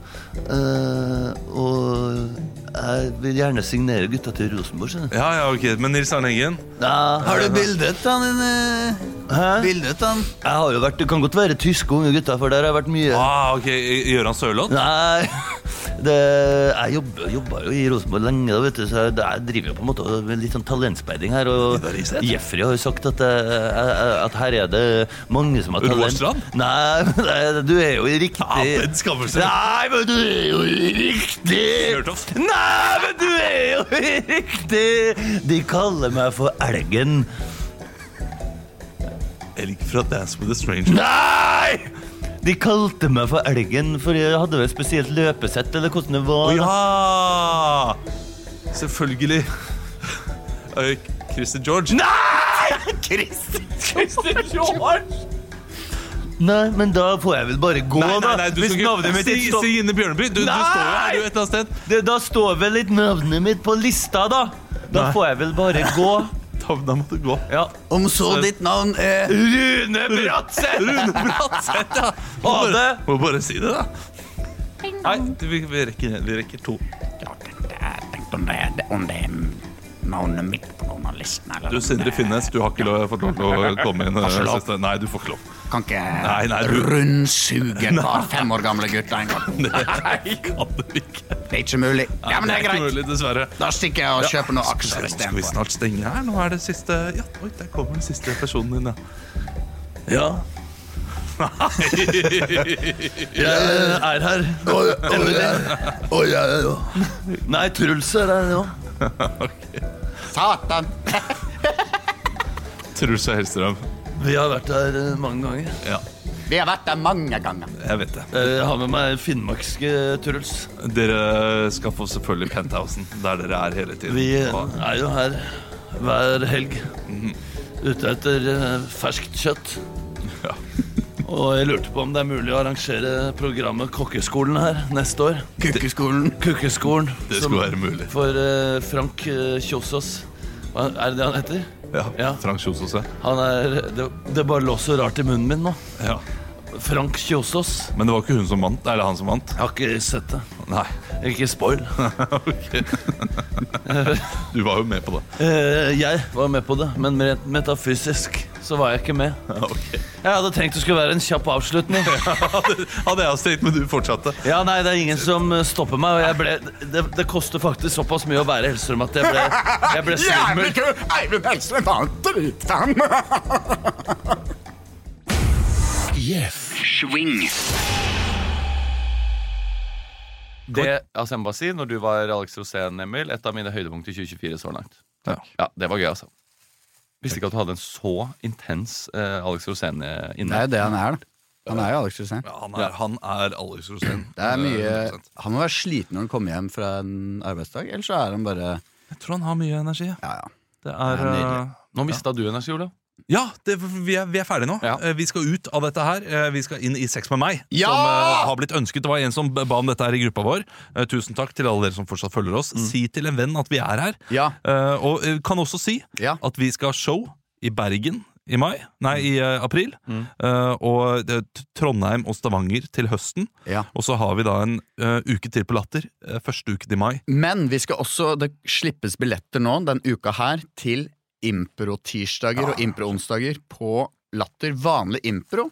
Og jeg vil gjerne signere gutta til Rosenborg. Ja, ok, men Nils Arne Eggen? Har du bildet han? Bildet han? Jeg har jo vært, det kan godt være tyske unge gutta, for der har jeg vært mye. Ok, Gjøran Sørloth? Nei, jeg jobber jo i Rosenborg lenge da, vet du, så jeg driver jo på en måte med litt sånn talentspeiding her, og Jeffrey har jo sagt at her det mange som har talent. Råstrand? Nei, du jo riktig. Ja, den skammer seg. Nei, men du jo riktig. Nei, men du jo riktig. De kaller meg for Elgen. Elg fra Dance with a Stranger. Nei! De kalte meg for Elgen, for jeg hadde vel spesielt løpesett, eller hvordan det var. Ja! Selvfølgelig. Christer George. Nei! Christer George! Nei, men da får jeg vel bare gå, da. Nei, du skal ikke si Ine Bjørneby. Du står jo her, du, et eller annet sted. Da står vel litt navnet mitt på lista, da. Da får jeg vel bare gå. Da må du gå. Ja. Om så ditt navn Rune Bratseth! Rune Bratseth, ja. Må bare si det, da. Nei, vi rekker 2. Om det navnet mitt på noen av listen. Du, Sindre Finnes, du har ikke fått lov til å komme inn. Nei, du får ikke lov. Kan ikke du... rundsuge et par 5 år gamle gutter en gang. Nei, kan du ikke. Det er ikke mulig. Ja, men det er greit. Ikke mulig, dessverre. Da stikker jeg og kjøper noen aksjer i stedet. Skal vi snart stenge her? Nå det siste... Ja, oi, der kommer den siste personen din, ja. Jeg her. Nei, Truls er her nå. Satan. Truls og Hellstrøm. Vi har vært her mange ganger. Ja. Vi har vært der mange ganger. Jeg vet det. Jeg har med meg finnmarkske Truls. Dere skal få selvfølgelig Penthousen, der dere hele tiden. Vi er jo her hver helg, ute etter ferskt kjøtt. Ja. Og jeg lurte på om det er mulig å arrangere programmet Kokkeskolen her neste år. Kukkeskolen. Det skulle være mulig. For Frank Kjosås. Er det han heter? Ja, Frank Kjosås. Han det bare lå så rart i munnen min nå. Ja. Frank Kjosås. Men det var ikke hun som vant, eller han som vant? Jeg har ikke sett det. Nei. Ikke spoil. Ok. Du var jo med på det. Jeg var med på det, men metafysisk så var jeg ikke med. Okay. Jeg hadde tenkt det skulle være en kjapp avslutning. Hadde jeg også tenkt, men du fortsatte. Ja, nei, det er ingen som stopper meg. Og jeg ble, det koster faktisk såpass mye å være Hellstrøm at jeg ble svimmel. Jævlig kul! Eivind Hellstrøm var dritfan. Swing. Jeg må bare si, når du var Alex Rosén, Emil, et av mine høydepunkter 2024 så langt. Ja, det var gøy, altså. Visste ikke at du hadde en så intens Alex Rosén inne. Det er det han da. Han jo Alex Rosén. Ja, han er Alex Rosén. Det er mye. Han må være sliten når han kommer hjem fra en arbeidsdag, eller så han bare... Jeg tror han har mye energi. Ja. Det er Nå mistet du energi, Olav. Ja, vi er ferdige nå. Vi skal ut av dette her. Vi skal inn i Sex med meg, som har blitt ønsket. Det var en som ba om dette her i gruppa vår. Tusen takk til alle dere som fortsatt følger oss. Si til en venn at vi er her. Og kan også si at vi skal ha show i Bergen i april. Og Trondheim og Stavanger til høsten. Og så har vi da en uke til på Latter, første uke til mai. Men vi skal også, det slippes billetter nå den uka her til impro-tirsdager og impro-onsdager på Latter. Vanlig impro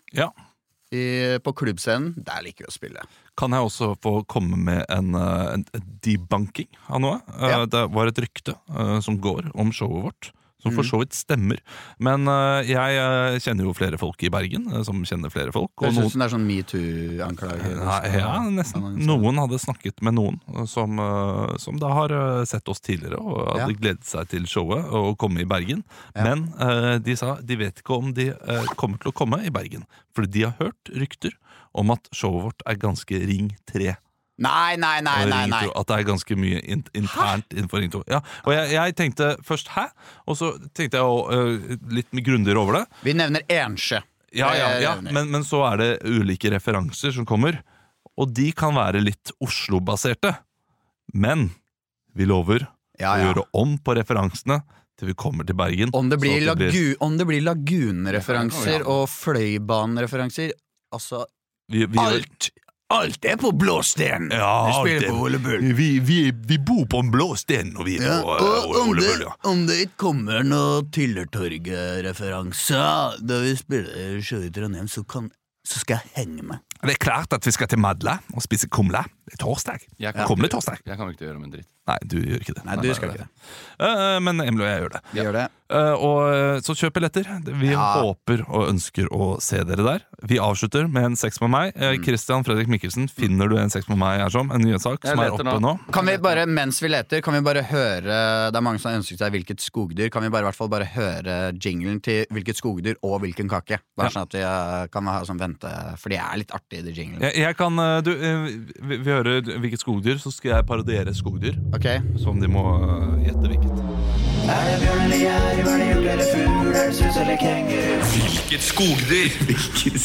på klubbscenen. Der liker vi å spille. Kan jeg også få komme med en debunking av noe? Det var et rykte som går om showet vårt, som for så vidt stemmer. Men jeg kjenner jo flere folk i Bergen som kjenner flere folk. Jeg synes det er sånn MeToo-anklager. Ja, nesten. Noen hadde snakket med noen som da har sett oss tidligere og hadde gledet seg til showet og komme i Bergen. Men de sa de vet ikke om de kommer til å komme i Bergen, fordi de har hørt rykter om at showet vårt er ganske Ring 3. Nei. At det er ganske mye internt innenfor Ring 2. Ja, og jeg tenkte først og så tenkte jeg litt grundigere over det. Vi nevner Ensjø. Ja, men så er det ulike referanser som kommer, og de kan være litt Oslo-baserte. Men vi lover å gjøre om på referansene til vi kommer til Bergen. Om det blir lagunreferanser og fløibanereferanser, altså Alt på blåsten. Vi spiller på Ole Bull. Vi bor på en blåsten når vi på Ole Bull, Om det ikke kommer noe Tyllertorget-referanser da vi spiller show i Trondheim, så skal jeg henge med. Det er klart at vi skal til Madla og spise kumle. Det er torsdag. Kumle torsdag. Jeg kan ikke gjøre om en dritt. Nei, du gjør ikke det. Nei, du skal ikke det. Men Emil og jeg gjør det. Vi gjør det. Og så kjøp billetter. Vi håper og ønsker å se dere der. Vi avslutter med en Sex med meg. Christian Fredrik Mikkelsen, finner du en Sex med meg her som en nyhetssak som er oppe nå? Kan vi bare, mens vi leter, kan vi bare høre, det er mange som ønsker seg hvilket skogdyr, kan vi bare i hvert fall bare høre jinglen til hvilket skogdyr og hvilken kake? Bare sånn at vi kan ha sånn vente, for det er litt artig i det jinglen. Jeg kan, vi hører hvilket skogdyr, så skal jeg parodiere skogdyr. Som de må gjette hvilket. Er det bjørn eller gjær, var det hjort eller fugl, er det sus eller kenguru? Hvilket skogdyr?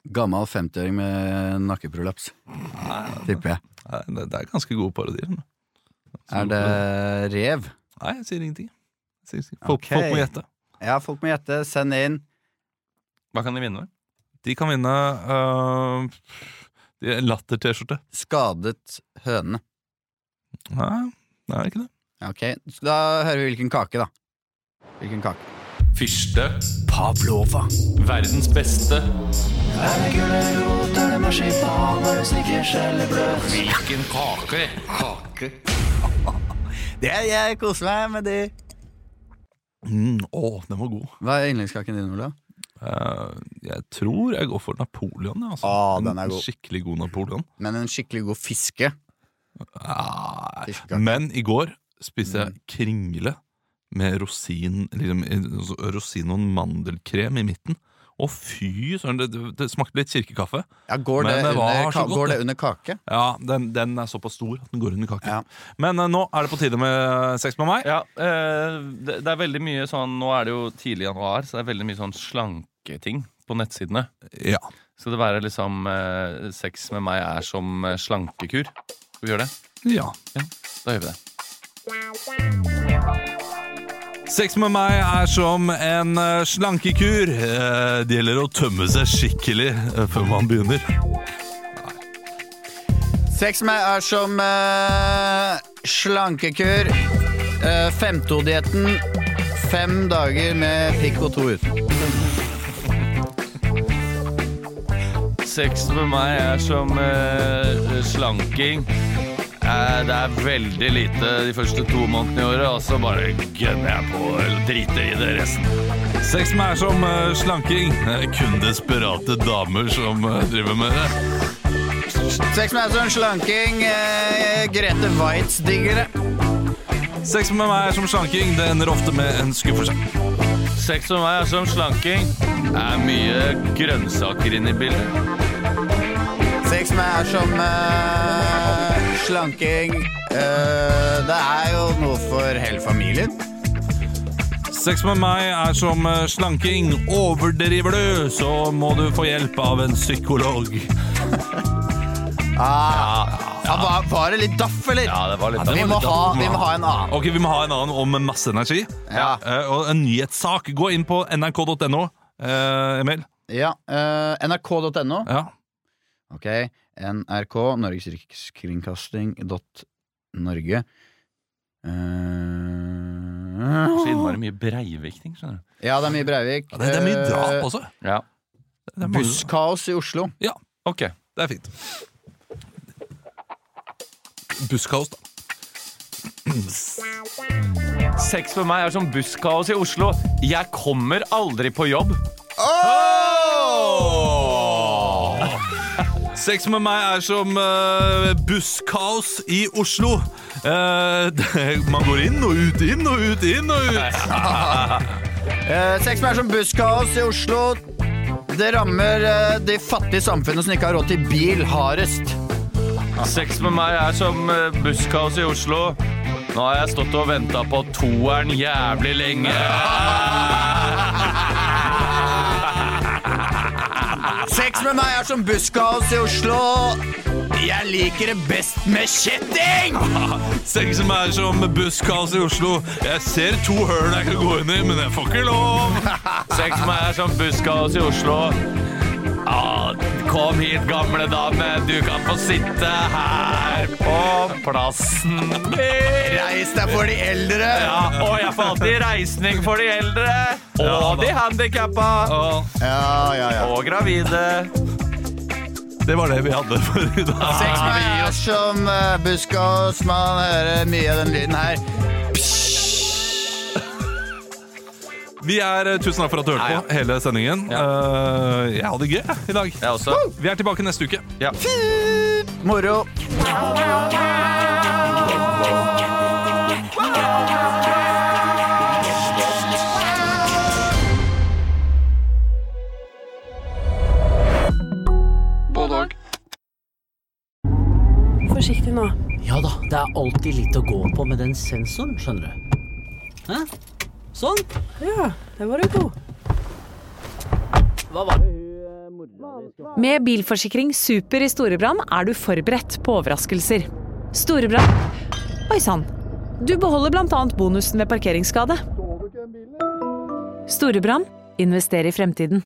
Gammel 50-åring med nakkeprolaps. Tipper jeg. Det er ganske gode parodier. Er det rev? Nei, jeg sier ingenting. Folk må gjette. Ja, folk må gjette. Send inn. Hva kan de vinne? De kan vinne latter-t-skjorte. Skadet høne. Nei, det er ikke det. Ok, så da hører vi hvilken kake da. Hvilken kake? Fyrste. Pavlova. Verdens beste. Er det gulrot, er det marsipan, er det snickers eller bløt? Hvilken kake? Jeg koser meg med det. Den var god. Hva er yndlingskaken din, Ola? Jeg tror jeg går for Napoleon, altså. Den er god. En skikkelig god Napoleon. Men en skikkelig god fiske. Men i går spiste jeg kringle med rosin, rosin og mandelkrem i midten. Og fy, det smakte litt kirkekaffe. Ja, går det under kake? Ja, den er såpass stor at den går under kake. Ja. Men nå er det på tide med sex med meg. Ja, det er veldig mye sånn. Nå er det jo tidlig januar, så det er veldig mye sånn slanketing på nettsidene. Ja. Skal det være liksom sex med meg er som slankekur? Skal vi gjøre det? Ja. Da gjør vi det. Sex med meg er som en slankekur. Det gjelder å tømme seg skikkelig før man begynner. Sex med meg er som slankekur. 5-2-dietten. 5 dager med pikk og 2 uten. Sex med meg er som slanking. Det er veldig lite de første 2 månedene i året, og så bare gønner jeg på eller driter i det resten. Sex med er som slanking. Kun desperate damer som driver med det. Sex med er som slanking. Grete Weitz-diggere. Sex med meg er som slanking. Det ender ofte med en skuffelse. Sex med meg er som slanking. Det er mye grønnsaker inne i bildet. Sex med er som slanking. Det er jo noe for hele familien. Sex med meg er som slanking. Overdriver du, så må du få hjelp av en psykolog. Var det litt daff, eller? Ja, det var litt daff. Vi må ha en annen. Ok, vi må ha en annen om masse energi. Ja. Og en nyhetssak. Gå inn på nrk.no, Emil. Ja, nrk.no. Ja. Ok, NRK, Norges Rikskringkasting.Norge. Så innmari mye Breivik-ting, skjønner du? Ja, det er mye Breivik. Det er mye drap også. Ja. Busskaos i Oslo. Ja, ok, det er fint. Busskaos da. Sex for meg er som busskaos i Oslo. Jeg kommer aldri på jobb. Sex med meg er som busskaos i Oslo. Man går inn og ut, inn og ut, inn og ut. Sex med meg er som busskaos i Oslo. Det rammer de fattige samfunnet som ikke har råd til bil hardest. Sex med meg er som busskaos i Oslo. Nå har jeg stått og ventet på 2-eren jævlig lenge. Sex med meg er som busskaos i Oslo. Jeg liker det best med kjetting. Sex med meg er som busskaos i Oslo. Jeg ser 2 høl jeg kan gå inn i, men jeg får ikke lov. Sex med meg er som busskaos i Oslo. Kom hit, gamle dame. Du kan få sitte her på plassen min. Reis deg for de eldre. Ja, og jeg får alltid reisning for de eldre. Og de handicappa. Og gravide. Det var det vi hadde for i dag. Sex med meg er som busskaos. Man hører mye av den lyden her. Vi tusen takk for at du hørte på hele sendingen. Jeg hadde det gøy i dag. Jeg også. Vi er tilbake neste uke. Ja. Moro. Forsiktig nå. Ja da, det er alltid litt å gå på med den sensoren, skjønner du. Hæ? Sånn? Ja, det var jo god. Hva var det? Med Bilforsikring Super i Storebrand er du forberedt på overraskelser. Storebrand. Oi sann, du beholder blant annet bonusen ved parkeringsskade. Storebrand, invester i fremtiden.